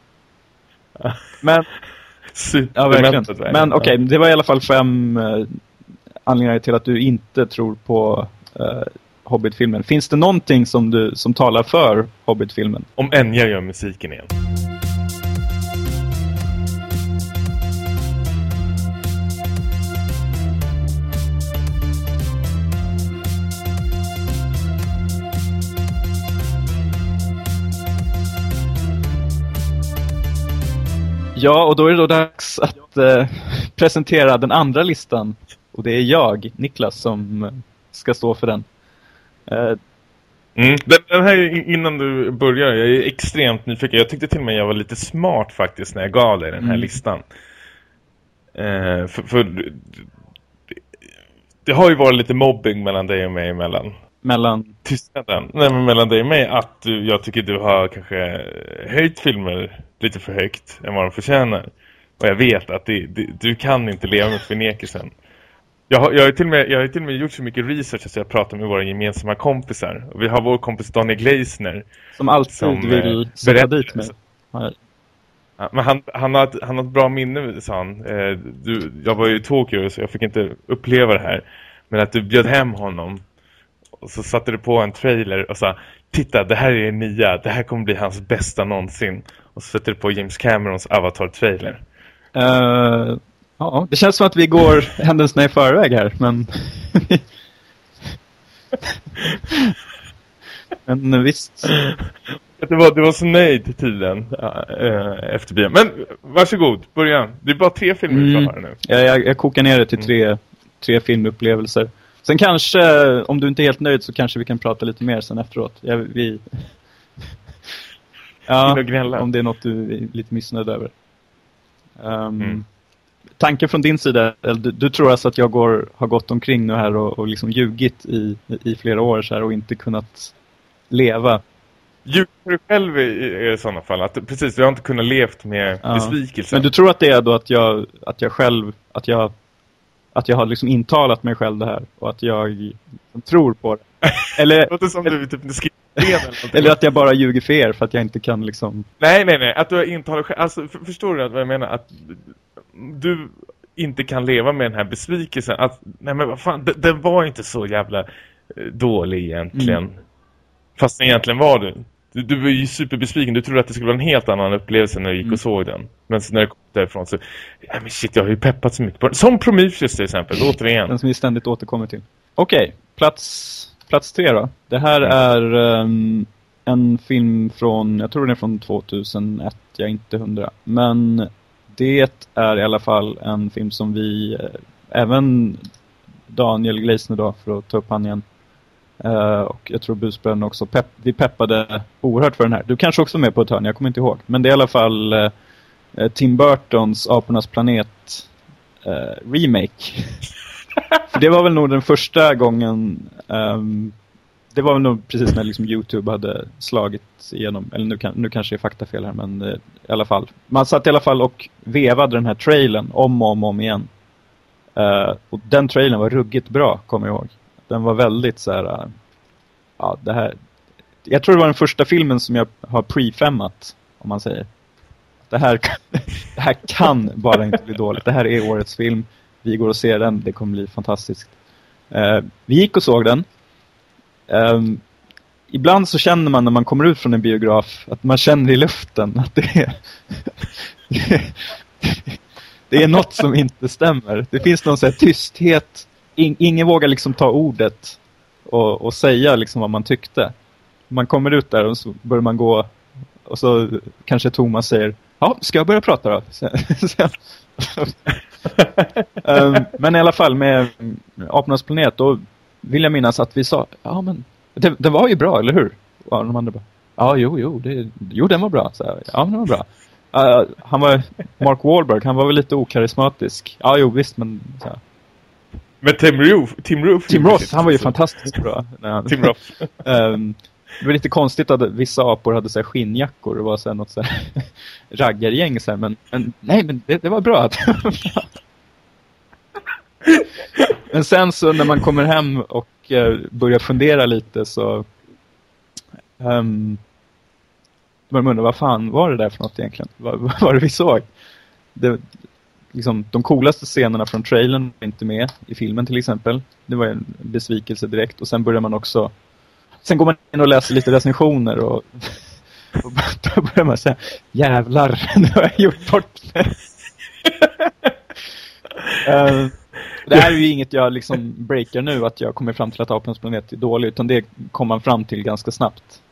Men ja, verkligen. Men okej, det var i alla fall 5 anledningar till att du inte tror på Hobbit-filmen. Finns det någonting som talar för Hobbit-filmen? Om Enya gör musiken igen. Ja, och då är det då dags att presentera den andra listan. Och det är jag, Niklas, som ska stå för den. Den här, innan du börjar, jag är extremt nyfiken. Jag tyckte till och med jag var lite smart faktiskt när jag gav dig den här listan. För det har ju varit lite mobbing mellan dig och mig emellan. Tystnaden. Nej, men mellan dig och mig, att jag tycker du har kanske höjt filmer lite för högt än vad de förtjänar. Och jag vet att du kan inte leva med förnekelsen. Jag har till och med gjort så mycket research att jag pratar med våra gemensamma kompisar. Och vi har vår kompis Daniel Gleisner. Som alltid vill sätta dit mig. Ja, men han har ett bra minne, sa han. Jag var ju i Tokyo så jag fick inte uppleva det här. Men att du bjöd hem honom. Och så satte du på en trailer och sa: titta, det här är det nya. Det här kommer bli hans bästa någonsin. Och så sätter du på James Camerons Avatar-trailer. Ja, det känns som att vi går händelserna i förväg här, men... men visst... Du var så nöjd tydligen efter bion. Men varsågod, börja. Det är bara 3 filmer kvar här nu. Jag kokar ner det till tre filmupplevelser. Sen kanske, om du inte är helt nöjd, så kanske vi kan prata lite mer sen efteråt. Ja, om det är något du är lite missnöjd över. Tanken från din sida, du tror alltså att jag har gått omkring nu här och liksom ljugit i flera år så här och inte kunnat leva. Ljuger du själv i sådana fall? Att, precis, du har inte kunnat levt med besvikelsen. Men du tror att det är då att jag har liksom intalat mig själv det här och att jag tror på det? Eller, det låter som du typ eller att jag bara ljuger för er för att jag inte kan liksom... Nej. Att du har intalat själv... Alltså, förstår du vad jag menar? Att du inte kan leva med den här besvikelsen. Att, nej men vad fan, den var inte så jävla dålig egentligen. Fast den egentligen var du. Du var ju superbesviken. Du trodde att det skulle vara en helt annan upplevelse när du gick och såg den. Men när du kom därifrån så... Ja men shit, jag har ju peppat så mycket på den. Som Prometheus till exempel, återigen. Den som vi ständigt återkommer till. Okej, plats 3 då. Det här är en film från... Jag tror den är från 2001. Jag är inte 100. Men det är i alla fall en film som vi... även Daniel Gleisner då, för att ta upp han igen. Och jag tror busbröderna också vi peppade oerhört för den här. Du kanske också är med på ett hörn, jag kommer inte ihåg. Men det är i alla fall Tim Burtons Apornas planet remake. För det var väl nog den första gången, det var väl nog precis när liksom YouTube hade slagit igenom. Eller nu kanske är faktafel här, men i alla fall. Man satt i alla fall och vevade den här trailern om igen. Och den trailern var ruggigt bra, kommer jag ihåg. Den var väldigt så här... Ja, det här... Jag tror det var den första filmen som jag har pre-femmat, om man säger. Det här kan bara inte bli dåligt. Det här är årets film. Vi går och ser den. Det kommer bli fantastiskt. Vi gick och såg den. Ibland så känner man när man kommer ut från en biograf att man känner i luften att det är något som inte stämmer. Det finns någon så här tysthet. Ingen vågar liksom ta ordet och säga liksom vad man tyckte. Man kommer ut där och så börjar man gå och så kanske Thomas säger: ja, ska jag börja prata då? Men i alla fall med Apornas planet, då vill jag minnas att vi sa: ja men det var ju bra, eller hur? Och de andra bara: ja, jo den var bra. Så här, ja, den var bra. Han var Mark Wahlberg, han var väl lite okarismatisk. Ja, jo visst, men så här. Men Tim Roth, han var ju fantastiskt bra. Tim Roth. Det var lite konstigt att vissa apor hade så här skinnjackor och var så här något så här raggargäng så här, men nej, men det var bra. Men sen så när man kommer hem och börjar fundera lite så man undrar, vad fan var det där för något egentligen? Vad var det vi såg? Liksom, de coolaste scenerna från trailern var inte med i filmen till exempel. Det var en besvikelse direkt. Och sen börjar man också... Sen går man in och läser lite recensioner och då börjar man säga: jävlar, nu har jag gjort bort det. Det här är ju inget jag liksom breakar nu, att jag kommer fram till att Apornas planet är dålig, utan det kommer man fram till ganska snabbt.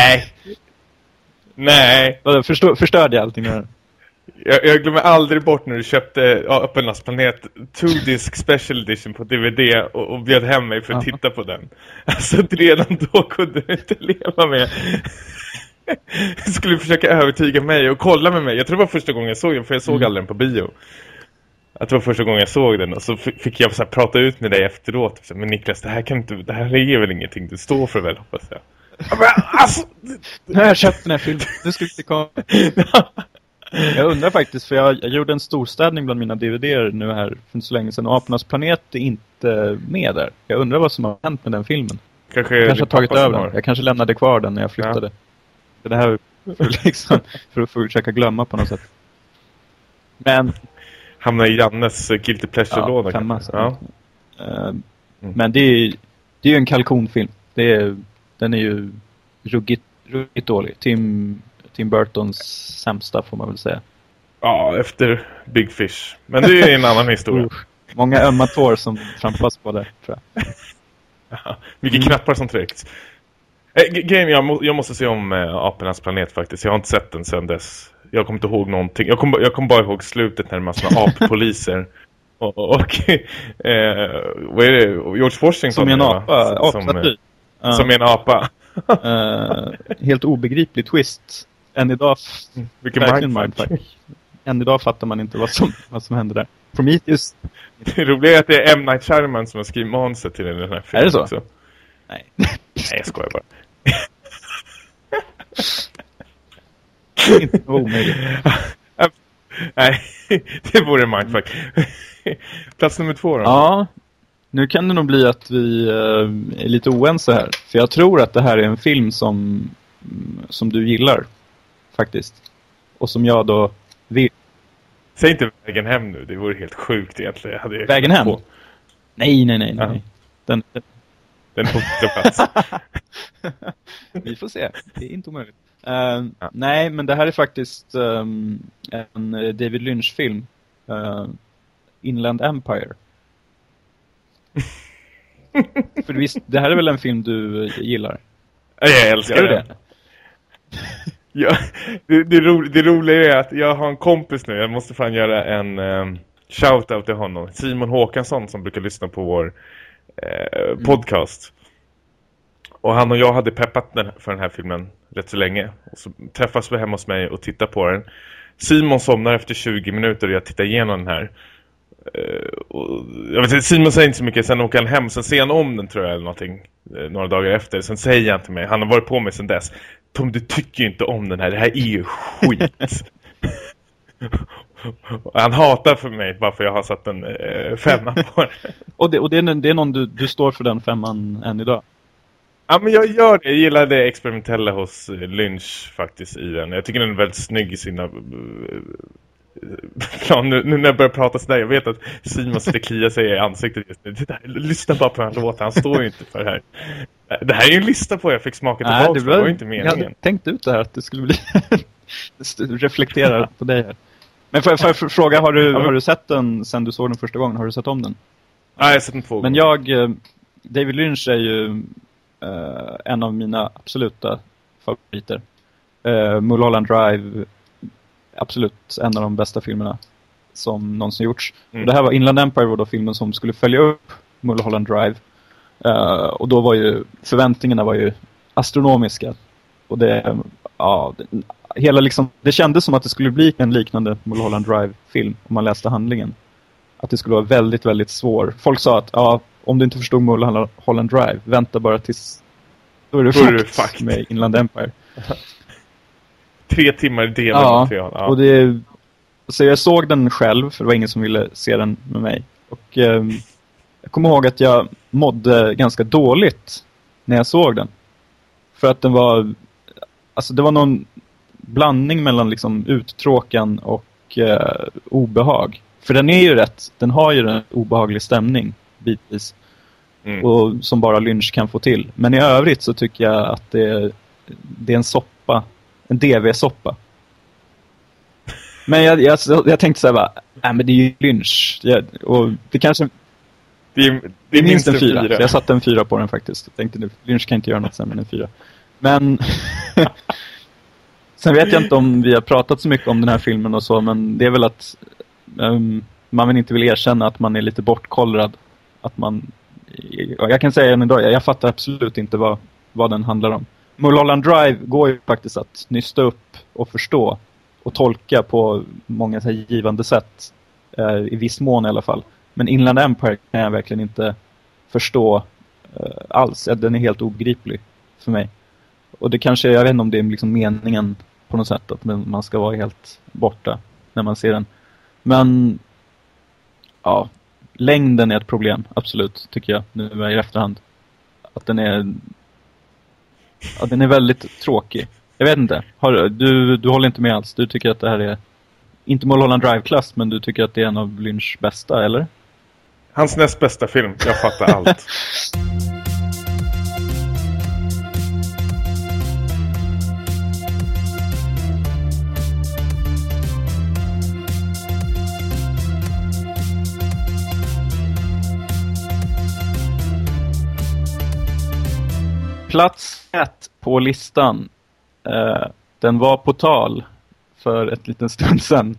Nej. Förstörde jag allting här? Jag glömmer aldrig bort när du köpte Apornas planet 2-disc special edition på DVD och bjöd hem mig för att titta på den. Alltså redan då kunde du inte leva med. Du skulle försöka övertyga mig och kolla med mig. Jag tror det var första gången jag såg den, för jag såg aldrig den på bio. Att det var första gången jag såg den, och så fick jag så här prata ut med dig efteråt. Men Niklas, det här är väl ingenting du står för, väl, hoppas jag. Men, alltså, nu har jag köpt den här filmen. Nu ska vi inte komma. Jag undrar faktiskt, för jag gjorde en storstädning bland mina DVD:er nu här för inte så länge sedan. Och Apornas planet är inte med där. Jag undrar vad som har hänt med den filmen. Kanske har tagit över den. Jag kanske lämnade kvar den när jag flyttade. Ja. Det här för att försöka glömma på något sätt. Men hamnar i Jannes guilty pleasure-låda. Ja. Men det är ju en kalkonfilm. Den är ju ruggigt dålig. Tim Burtons sämsta får man väl säga. Ja, efter Big Fish. Men det är ju en annan historia. Många ömma tår som trampas på det, tror jag. Ja, mycket knappar som trycks. Grejen, jag måste se om Apornas planet faktiskt. Jag har inte sett den sedan dess. Jag kommer inte ihåg någonting. Jag kom bara ihåg slutet när det är massor med appoliser. och vad är det? George Washington. Som en apa. Som en apa. Helt obegriplig twist. Än idag än idag fattar man inte vad som händer där. Prometheus. Det roliga är att det är M. Night Shyamalan som har skrivit manuset till den här filmen. Är det så? Också. Nej, jag skojar bara. Inte omöjligt. Nej, det vore mindfuck. Plats nummer 2 då. Ja, nu kan det nog bli att vi är lite oense här. För jag tror att det här är en film som du gillar, faktiskt. Och som jag då vill. Säg inte Vägen hem nu, det vore helt sjukt egentligen. Vägen hem? Nej. Den på plats. Vi får se, det är inte omöjligt. Nej, men det här är faktiskt en David Lynch-film. Inland Empire. För visst, det här är väl en film du gillar? Jag älskar det. Ja, det roliga är att jag har en kompis nu. Jag måste fan göra en shoutout till honom. Simon Håkansson som brukar lyssna på vår podcast. Och han och jag hade peppat för den här filmen rätt så länge. Och så träffas vi hemma hos mig och tittar på den. Simon somnar efter 20 minuter och jag tittar igenom den här. Och jag vet inte, Simon säger inte så mycket. Sen åker han hem, sen ser han om den tror jag eller någonting några dagar efter. Sen säger han till mig, han har varit på mig sen dess: Tom, du tycker ju inte om den här. Det här är ju skit. Han hatar för mig bara för jag har satt en 5 på den. Och det är någon du står för den 5 än idag? Ja, men jag gör det. Jag gillar det experimentella hos Lynch faktiskt i den. Jag tycker den är väldigt snygg i sina plan. Nu när jag börjar prata sådär, jag vet att Simon skulle klia sig i ansiktet just nu. Lyssna bara på den här låten, han står ju inte för det här. Det här är ju en lista på jag fick smaka tillbaka. Det var ju inte meningen. Jag hade tänkt ut det här att det skulle bli reflektera på dig här. Men får jag fråga, har du sett den sen du såg den första gången? Har du sett om den? Ja, jag har sett den 2 gånger. Men David Lynch är ju en av mina absoluta favoriter. Mulholland Drive, absolut en av de bästa filmerna som någonsin gjorts. Och det här var Inland Empire, var då filmen som skulle följa upp Mulholland Drive. Och då var ju förväntningarna var ju astronomiska. Och det kändes som att det skulle bli en liknande Mulholland Drive-film om man läste handlingen. Att det skulle vara väldigt, väldigt svår. Folk sa att om du inte förstod Mulholland Drive, vänta bara tills då är du fucked med Inland Empire. 3 timmar delen material. Ja. Och så jag såg den själv, för det var ingen som ville se den med mig. Och jag kommer ihåg att jag mådde ganska dåligt när jag såg den. För att den var, alltså det var någon blandning mellan liksom uttråkan och obehag. För den är ju den har ju en obehaglig stämning bitvis. Och som bara Lynch kan få till. Men i övrigt så tycker jag att det är en soppa. En DV-soppa. Men jag tänkte så här bara, men det är ju Lynch. Och det kanske... Det är minst en 4. Jag satte en 4 på den faktiskt. Jag tänkte nu, Lynch kan inte göra något sämre än en 4. Men... Sen vet jag inte om vi har pratat så mycket om den här filmen och så, men det är väl att man väl inte vill erkänna att man är lite bortkollrad. Att man... Jag kan säga än idag, jag fattar absolut inte vad den handlar om. Mulholland Drive går ju faktiskt att nysta upp och förstå och tolka på många så här givande sätt. I viss mån i alla fall. Men Inland Empire kan jag verkligen inte förstå alls. Den är helt obegriplig för mig. Och det kanske, jag vet inte om det är liksom meningen på något sätt. Att man ska vara helt borta när man ser den. Men ja, längden är ett problem, absolut, tycker jag nu i efterhand. Att den är väldigt tråkig. Jag vet inte. Du håller inte med alls. Du tycker att det här är inte Mulholland Drive-klass, men du tycker att det är en av Lynchs bästa, eller? Hans näst bästa film. Jag fattar allt. Plats 1 på listan. Den var på tal för ett liten stund sedan.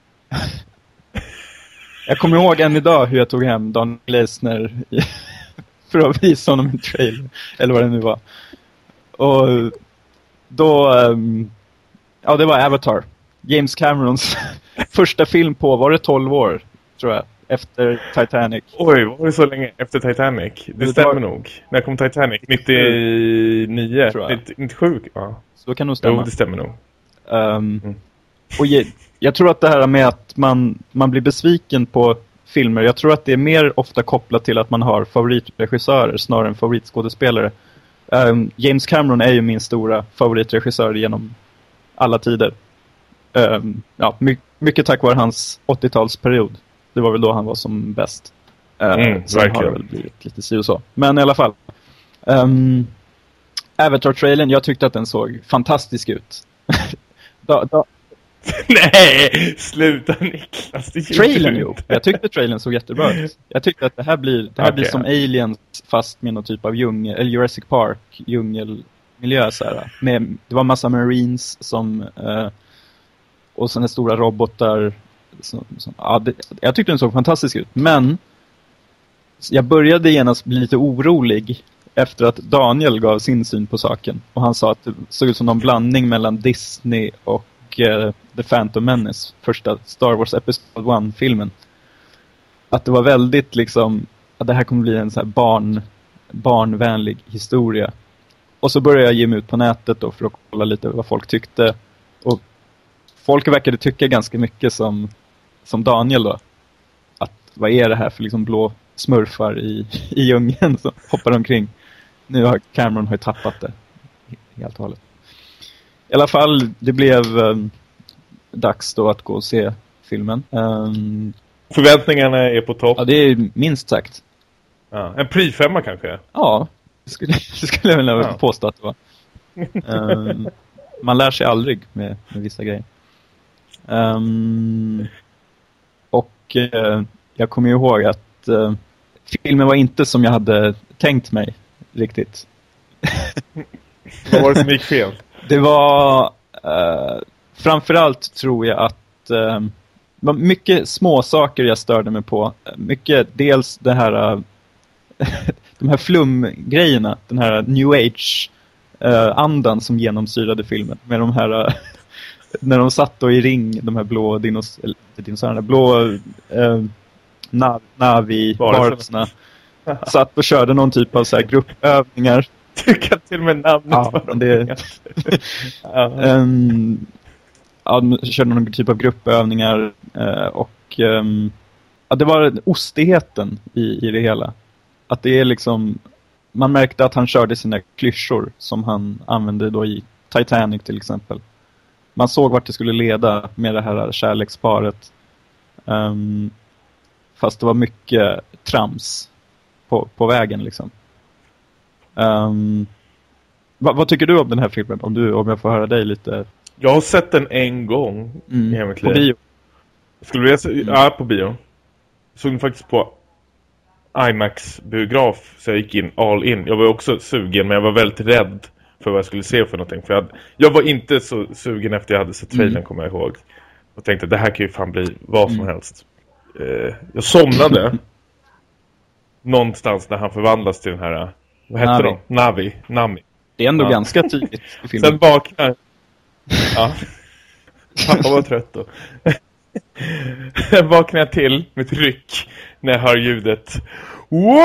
Jag kommer ihåg än idag hur jag tog hem Don Gleisner för att visa honom en trailer. Eller vad det nu var. Och då... ja, det var Avatar. James Camerons första film på, var det 12 år, tror jag. Efter Titanic. Oj, var det så länge efter Titanic? Det stämmer nog. När kom Titanic? 99? Tror jag. 97? Ja. Så då kan nog stämma. Jo, det stämmer nog. Och jag tror att det här med att man blir besviken på filmer, jag tror att det är mer ofta kopplat till att man har favoritregissörer snarare än favoritskådespelare. James Cameron är ju min stora favoritregissör genom alla tider. Ja, mycket tack vare hans 80-talsperiod. Det var väl då han var som bäst. Sen har det väl blivit lite si och så. Men i alla fall. Avatar-trailern, jag tyckte att den såg fantastisk ut. Nej, sluta Niklas. Trailern, jo. Jag tyckte trailern såg jättebra ut. Jag tyckte att det här blir som Aliens fast med någon typ av djungel, eller Jurassic Park djungelmiljö så här. Det var massa marines som och såna stora robotar jag tyckte den såg fantastisk ut. Men jag började genast bli lite orolig efter att Daniel gav sin syn på saken. Och han sa att det såg ut som någon blandning mellan Disney och The Phantom Menace, första Star Wars Episode 1-filmen. Att det var väldigt liksom, att det här kommer bli en så här barnvänlig historia. Och så började jag ge mig ut på nätet då för att kolla lite vad folk tyckte. Och folk verkade tycka ganska mycket som Daniel då. Att vad är det här för liksom blå smurfar i djungeln som hoppar omkring. Nu har Cameron har ju tappat det helt och hållet. I alla fall, det blev dags då att gå och se filmen. Förväntningarna är på topp. Ja, det är minst sagt. Ja, en prifemma kanske? Ja, det skulle jag vilja påstå att det var. Man lär sig aldrig med vissa grejer. Och jag kommer ihåg att filmen var inte som jag hade tänkt mig riktigt. Vad var det som gick fel? Det var framförallt tror jag att det var mycket små saker jag störde mig på. Mycket, dels det här de här flumgrejerna, den här New Age andan som genomsyrade filmen med de här när de satt då i ring, de här blå dinosaurierna, blå Navi-varelserna satt och körde någon typ av så här gruppövningar. Du kan till och med namnet på det. De körde någon typ av gruppövningar och det var ostigheten i det hela. Att det är liksom, man märkte att han körde sina klyschor som han använde då i Titanic till exempel. Man såg vart det skulle leda med det här kärleksparet. Fast det var mycket trams på vägen liksom. Vad tycker du om den här filmen? Om jag får höra dig lite. Jag har sett den en gång i mitt liv. På bio? Skulle jag ja, på bio. Jag såg den faktiskt på IMAX-biograf, så jag gick in all in. Jag var också sugen, men jag var väldigt rädd för vad jag skulle se för någonting. För jag var inte så sugen efter jag hade sett trailern, kommer jag ihåg. Och tänkte, det här kan ju fan bli vad som helst. Jag somnade någonstans när han förvandlas till den här, vad heter de? Nami. Det är ändå ganska tydligt i filmen. Sen vaknar ja. Pappa var trött då. Sen vaknar jag till med ett ryck när jag hör ljudet. Wow!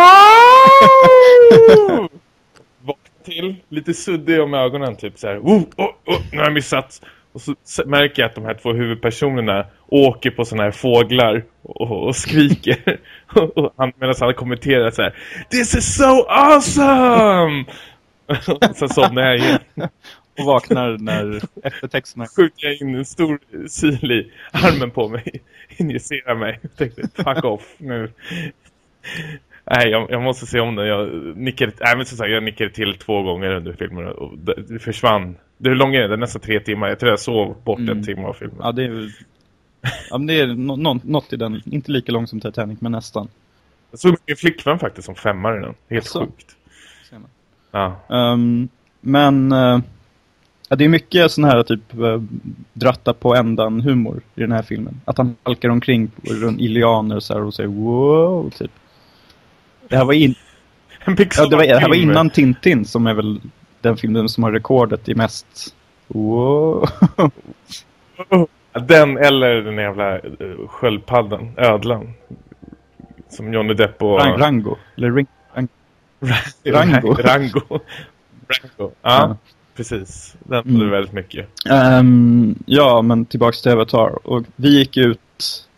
Vaknar till, lite suddig om ögonen typ så här. Nu har jag missat. Och så märker jag att de här två huvudpersonerna åker på såna här fåglar och skriker. Och medan han kommenterar så här: "This is so awesome!" Så somnar jag igen. Och vaknar när eftertexterna skjuter jag in en stor sil i armen på mig. Injicerar mig. Jag tänkte, fuck off nu. Nej, jag måste se om det. Jag nickade till 2 gånger under filmen och det försvann. Hur lång är det? Det är nästan 3 timmar. Jag tror jag sov bort en timme av filmen. Ja, det är ju... Ja, men det är något i den. Inte lika lång som Titanic, men nästan. Jag såg min flickvän faktiskt som 5:are i den. Helt sjukt. Ja. Men ja, det är mycket sån här typ dratta på ändan humor i den här filmen. Att han halkar omkring runt i lianer så här och säger wow, typ. Det här var det här var innan Tintin, som är väl den filmen som har rekordet i mest wow. Den eller den jävla sköldpaddan, ödlan. Som Johnny Depp och... Rango. Eller Rango. Rango. Ja, precis. Den var det väldigt mycket. Ja, men tillbaks till Avatar. Och vi gick ut...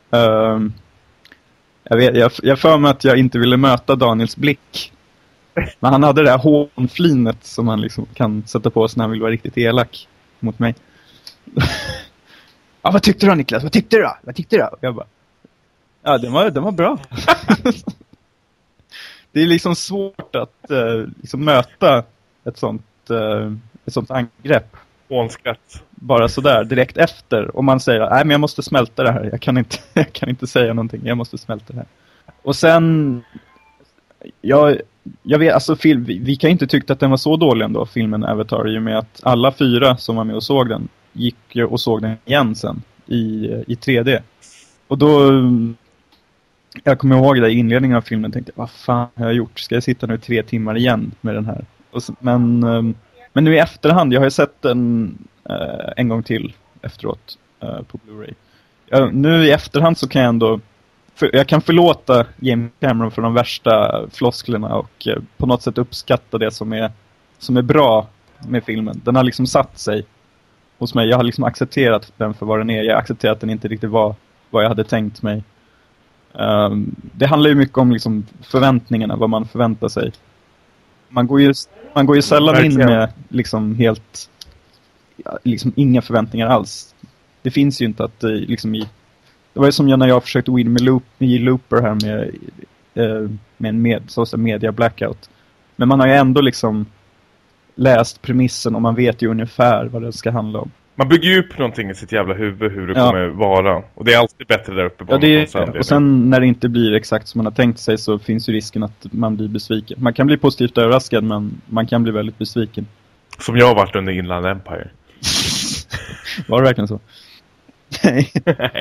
Jag för mig att jag inte ville möta Daniels blick. Men han hade det här hånflinet som han liksom kan sätta på sig när han vill vara riktigt elak mot mig. Ja, vad tyckte du då, Niklas? Vad tyckte du då? Jag bara... Ja, den var bra. Det är liksom svårt att liksom möta ett sånt angrepp. Hånskratt. Bara sådär, direkt efter. Om man säger, nej men jag måste smälta det här. Jag kan inte säga någonting, jag måste smälta det här. Och sen... Jag vet, alltså vi kan inte tycka att den var så dålig ändå, filmen Avatar. I och med att alla 4 som var med och såg den gick och såg den igen sen i 3D. Och då... Jag kommer ihåg det i inledningen av filmen, tänkte vad fan har jag gjort? Ska jag sitta nu 3 timmar igen med den här? Men nu i efterhand, jag har ju sett den en gång till efteråt på Blu-ray. Nu i efterhand så kan jag ändå... jag kan förlåta James Cameron för de värsta flosklerna och på något sätt uppskatta det som är bra med filmen. Den har liksom satt sig hos mig. Jag har liksom accepterat den för vad den är. Jag har accepterat att den inte riktigt var vad jag hade tänkt mig. Det handlar ju mycket om liksom förväntningarna, vad man förväntar sig. Man går ju sällan in med liksom helt liksom inga förväntningar alls. Det finns ju inte att liksom det var ju som när jag försökte gå in med Looper här med en media blackout. Men man har ju ändå liksom läst premissen och man vet ju ungefär vad det ska handla om. Man bygger ju upp någonting i sitt jävla huvud hur det kommer vara. Och det är alltid bättre där uppe. Och sen när det inte blir exakt som man har tänkt sig så finns ju risken att man blir besviken. Man kan bli positivt överraskad, men man kan bli väldigt besviken. Som jag har varit under Inland Empire. Var det verkligen så? Nej.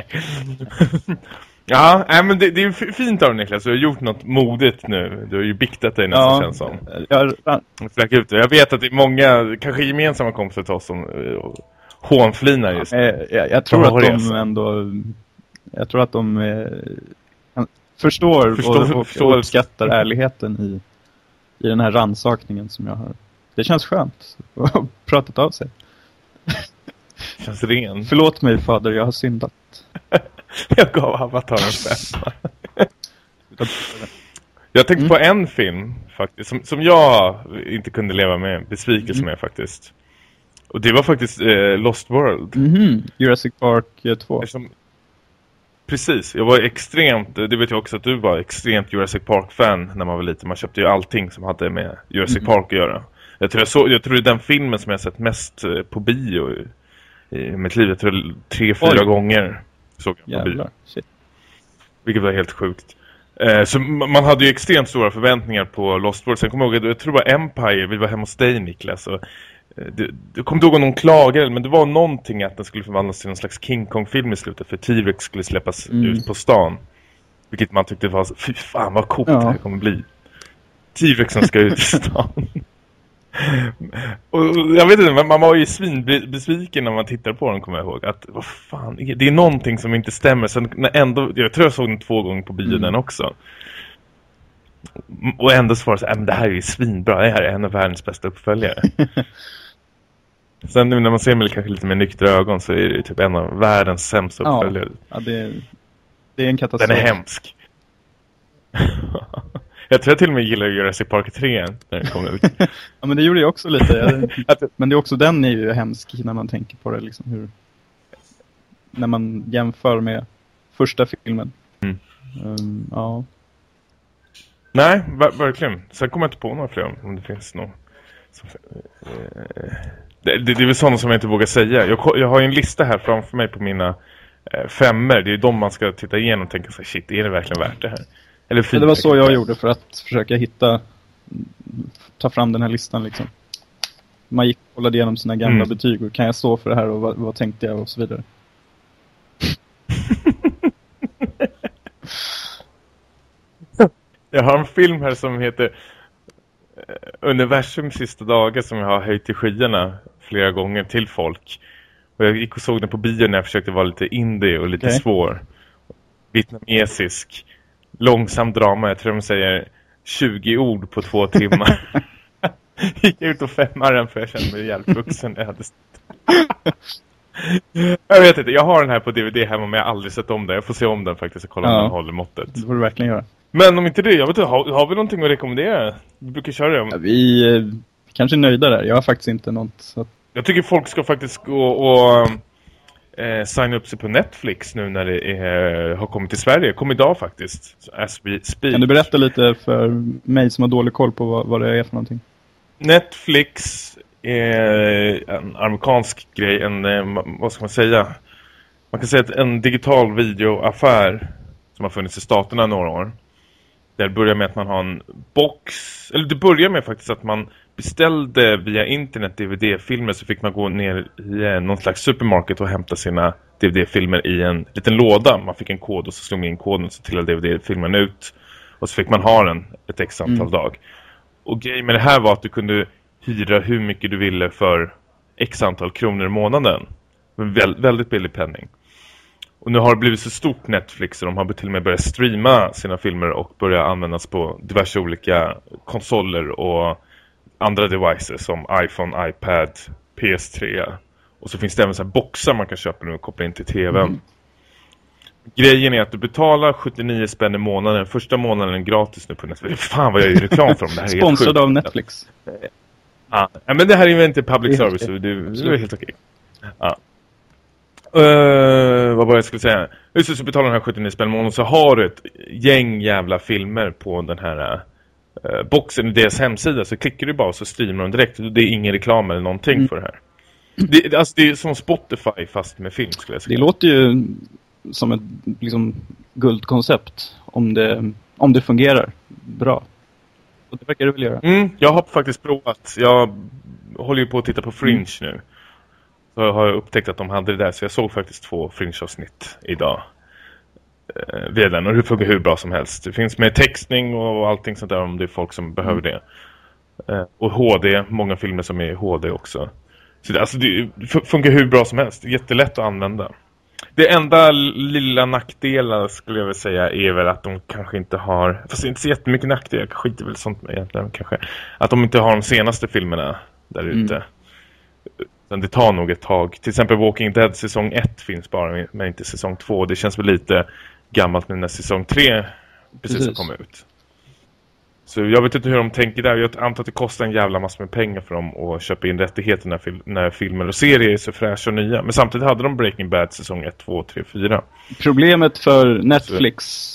Ja, men det är fint av Niklas. Du har gjort något modigt nu. Du har ju biktat dig nästan, känns som. Jag vet att det är många, kanske gemensamma kompisar till oss som hånflinar just. Jag tror att de ändå... Jag tror att de förstår och uppskattar ärligheten i den här rannsakningen som jag har. Det känns skönt att ha pratat av sig. Känns ren. Förlåt mig, fader, jag har syndat. Jag gav Avatar en 5. Jag tänkte på en film faktiskt som jag inte kunde leva med besvikelse med faktiskt. Och det var faktiskt Lost World. Jurassic Park 2. Precis, jag var extremt, det vet jag också att du var extremt Jurassic Park-fan när man var liten. Man köpte ju allting som hade med Jurassic Park att göra. Jag tror det är den filmen som jag sett mest på bio i mitt liv. Jag tror 3-4 gånger såg jag på bio. Shit. Vilket var helt sjukt. Så man hade ju extremt stora förväntningar på Lost World. Sen kommer jag ihåg, jag tror det var Empire, vi var hemma hos dig, Niklas. Och du kommer ihåg någon klagade, men det var någonting att den skulle förvandlas till en slags King Kong-film i slutet. För T-Rex skulle släppas ut på stan. Vilket man tyckte var, fy fan vad coolt det här kommer bli. T-Rexen ska ut i stan. Och jag vet inte, man var ju besviken när man tittar på den, kommer jag ihåg. Att, vad fan, det är någonting som inte stämmer. Sen ändå, jag tror jag såg den 2 gånger på bio den också. Och ändå svarade så här, men det här är ju svinbra. Det här är en av världens bästa uppföljare. Sen nu när man ser med kanske lite mer nyktra ögon så är det typ en av världens sämsta uppföljare. Ja, det är en katastrof. Den är hemsk. Jag tror jag till och med gillar Jurassic Park 3 när den kom ut. Ja, men det gjorde jag också lite. Men det är också, den är ju hemsk när man tänker på det. Liksom, hur, när man jämför med första filmen. Ja. Nej, verkligen. Sen kommer jag inte på några fler om det finns någon. Det är väl sådana som jag inte vågar säga. Jag har ju en lista här framför mig på mina 5:or. Det är ju de man ska titta igenom och tänka sig, shit, är det verkligen värt det här? Eller det var så jag gjorde för att försöka ta fram den här listan liksom. Man gick och kollade igenom sina gamla betyg och kan jag stå för det här och vad tänkte jag och så vidare. Jag har en film här som heter Universums sista dagar som jag har höjt till skyarna flera gånger till folk. Och jag gick och såg den på bio när jag försökte vara lite indie och lite svår. Vietnamesisk. Långsam drama, jag tror de säger 20 ord på 2 timmar. Gick ut och 5:ar den för jag kände mig jävligt vuxen. Jag vet inte, jag har den här på DVD hemma men jag har aldrig sett om den. Jag får se om den faktiskt och kolla om den håller måttet. Det får du verkligen göra. Men om inte det, jag vet inte, har vi någonting att rekommendera? Vi brukar köra det. Ja, vi kanske är nöjda där. Jag har faktiskt inte något. Så. Jag tycker folk ska faktiskt gå och signa upp sig på Netflix nu när det har kommit till Sverige. Kom idag faktiskt. As we speak. Kan du berätta lite för mig som har dålig koll på vad det är för någonting? Netflix är en amerikansk grej. Vad ska man säga? Man kan säga att en digital videoaffär som har funnits i staterna några år. Det börjar med att man har en box. Eller det börjar med faktiskt att man beställde via internet DVD-filmer, så fick man gå ner i någon slags supermarket och hämta sina DVD-filmer i en liten låda. Man fick en kod och så slog man in koden så trillade DVD-filmen ut. Och så fick man ha den ett x antal dag. Och grejen med det här var att du kunde hyra hur mycket du ville för x antal kronor i månaden. Väldigt billig penning. Och nu har det blivit så stort Netflix och de har till och med börjat streama sina filmer och börja användas på diverse olika konsoler och andra devices som iPhone, iPad, PS3. Och så finns det även så här boxar man kan köpa nu och koppla in till tvn. Grejen är att du betalar 79 spänn i månaden. Första månaden är gratis nu på Netflix. Fan vad jag gör reklam för dem. Det här är sponsrad av Netflix. Ja, men det här är ju inte public service. Det är helt okej. Ja. Vad var jag skulle säga? Just så betalar den här 79 spänn i månaden så har du ett gäng jävla filmer på den här boxen i deras hemsida. Så klickar du bara och så streamar de direkt. Det är ingen reklam eller någonting för det här. Det är som Spotify fast med film skulle jag säga. Det låter ju som ett liksom guldkoncept om det fungerar bra. Och det verkar det väl göra. Jag har faktiskt provat. Jag håller ju på att titta på Fringe nu. Så har jag upptäckt att de hade det där. Så jag såg faktiskt 2 Fringe-avsnitt idag. Via den. Och det funkar hur bra som helst. Det finns med textning och allting sånt där om det är folk som behöver det. Och HD. Många filmer som är HD också. Så det funkar hur bra som helst. Jättelätt att använda. Det enda lilla nackdelar skulle jag vilja säga är väl att de kanske inte har, fast inte så jättemycket nackdelar, jag skiter väl sånt med egentligen kanske, att de inte har de senaste filmerna där ute. Men det tar nog ett tag. Till exempel Walking Dead säsong 1 finns bara, men inte säsong 2. Det känns väl lite gammalt när säsong 3 precis har kommit ut. Så jag vet inte hur de tänker där. Jag antar att det kostar en jävla massa med pengar för dem att köpa in rättigheter när filmer och serier är så fräscha och nya. Men samtidigt hade de Breaking Bad säsong 1, 2, 3, 4. Problemet för Netflix,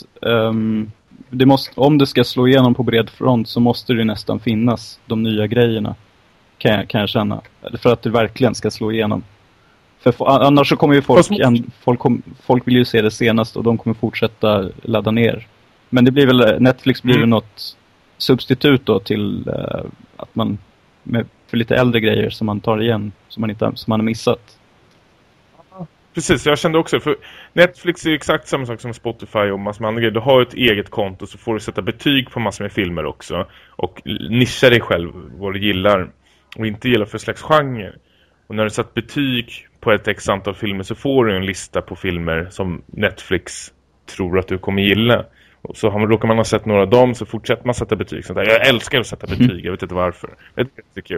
om det ska slå igenom på bred front så måste det nästan finnas de nya grejerna. Kan jag känna. För att det verkligen ska slå igenom. För annars så kommer ju folk vill ju se det senast och de kommer fortsätta ladda ner. Men det blir väl, Netflix blir väl något substitut då till att man för lite äldre grejer som man tar igen som man har missat. Precis, jag kände också, för Netflix är exakt samma sak som Spotify och massor med andra grejer. Du har ett eget konto så får du sätta betyg på massor med filmer också och nischa dig själv vad du gillar och inte gillar för slags genre. Och när du satt betyg på ett x antal filmer så får du en lista på filmer som Netflix tror att du kommer gilla. Och så råkar man ha sett några av dem så fortsätter man sätta betyg. Sånt där. Jag älskar att sätta betyg, jag vet inte varför. Jag tycker det är kul.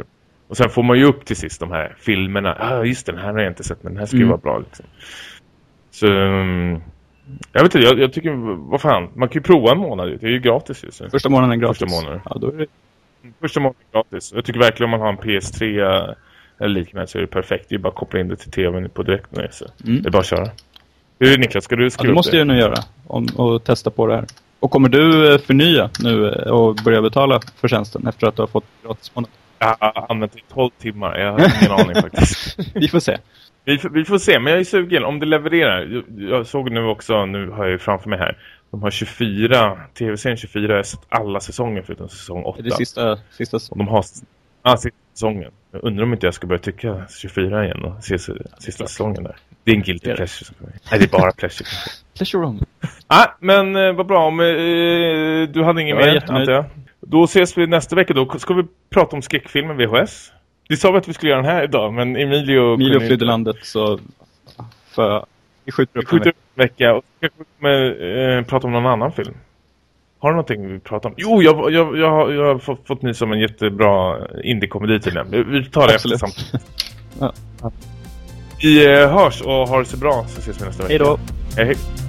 Och sen får man ju upp till sist de här filmerna. Just den här har jag inte sett, men den här ska ju vara bra liksom. Så jag vet inte, jag tycker, vad fan, man kan ju prova en månad. Det är ju gratis just nu. Första månaden är gratis. Första månaden. Ja, då är det... Första månaden är gratis. Jag tycker verkligen om man har en PS3 eller liknande så är det perfekt. Det är bara att koppla in det till tvn på direkt nu. Så det är bara att köra. Hur Niklas, ska du skriva det måste jag nu göra och testa på det här. Och kommer du förnya nu och börja betala för tjänsten efter att du har fått gratis månad? Jag har använt i 12 timmar. Jag har ingen aning faktiskt. Vi får se. Vi får se, men jag är sugen om det levererar. Jag såg nu också, nu har jag ju framför mig här. De har 24, TV-serien 24 har sett alla säsonger förutom säsong 8. Är det sista de har sista säsongen. Jag undrar om inte jag ska börja tycka 24 igen och se sista säsongen där. Det är en guilty pleasure. Nej, det är bara pleasure. Pleasure room. Men vad bra om du hade ingen mer, antar jag. Då ses vi nästa vecka. Då ska vi prata om skräckfilmen VHS. Det sa vi att vi skulle göra den här idag, men Emilio flydde landet, så vi skjuter upp en vecka. Och ska vi prata om någon annan film. Har du någonting vi pratar om? Jo, jag har fått ny som en jättebra indie-komedi till den. Vi tar det efter samtidigt. Ja. Vi hörs och har det så bra, så ses vi nästa vecka. Hej då. Hej.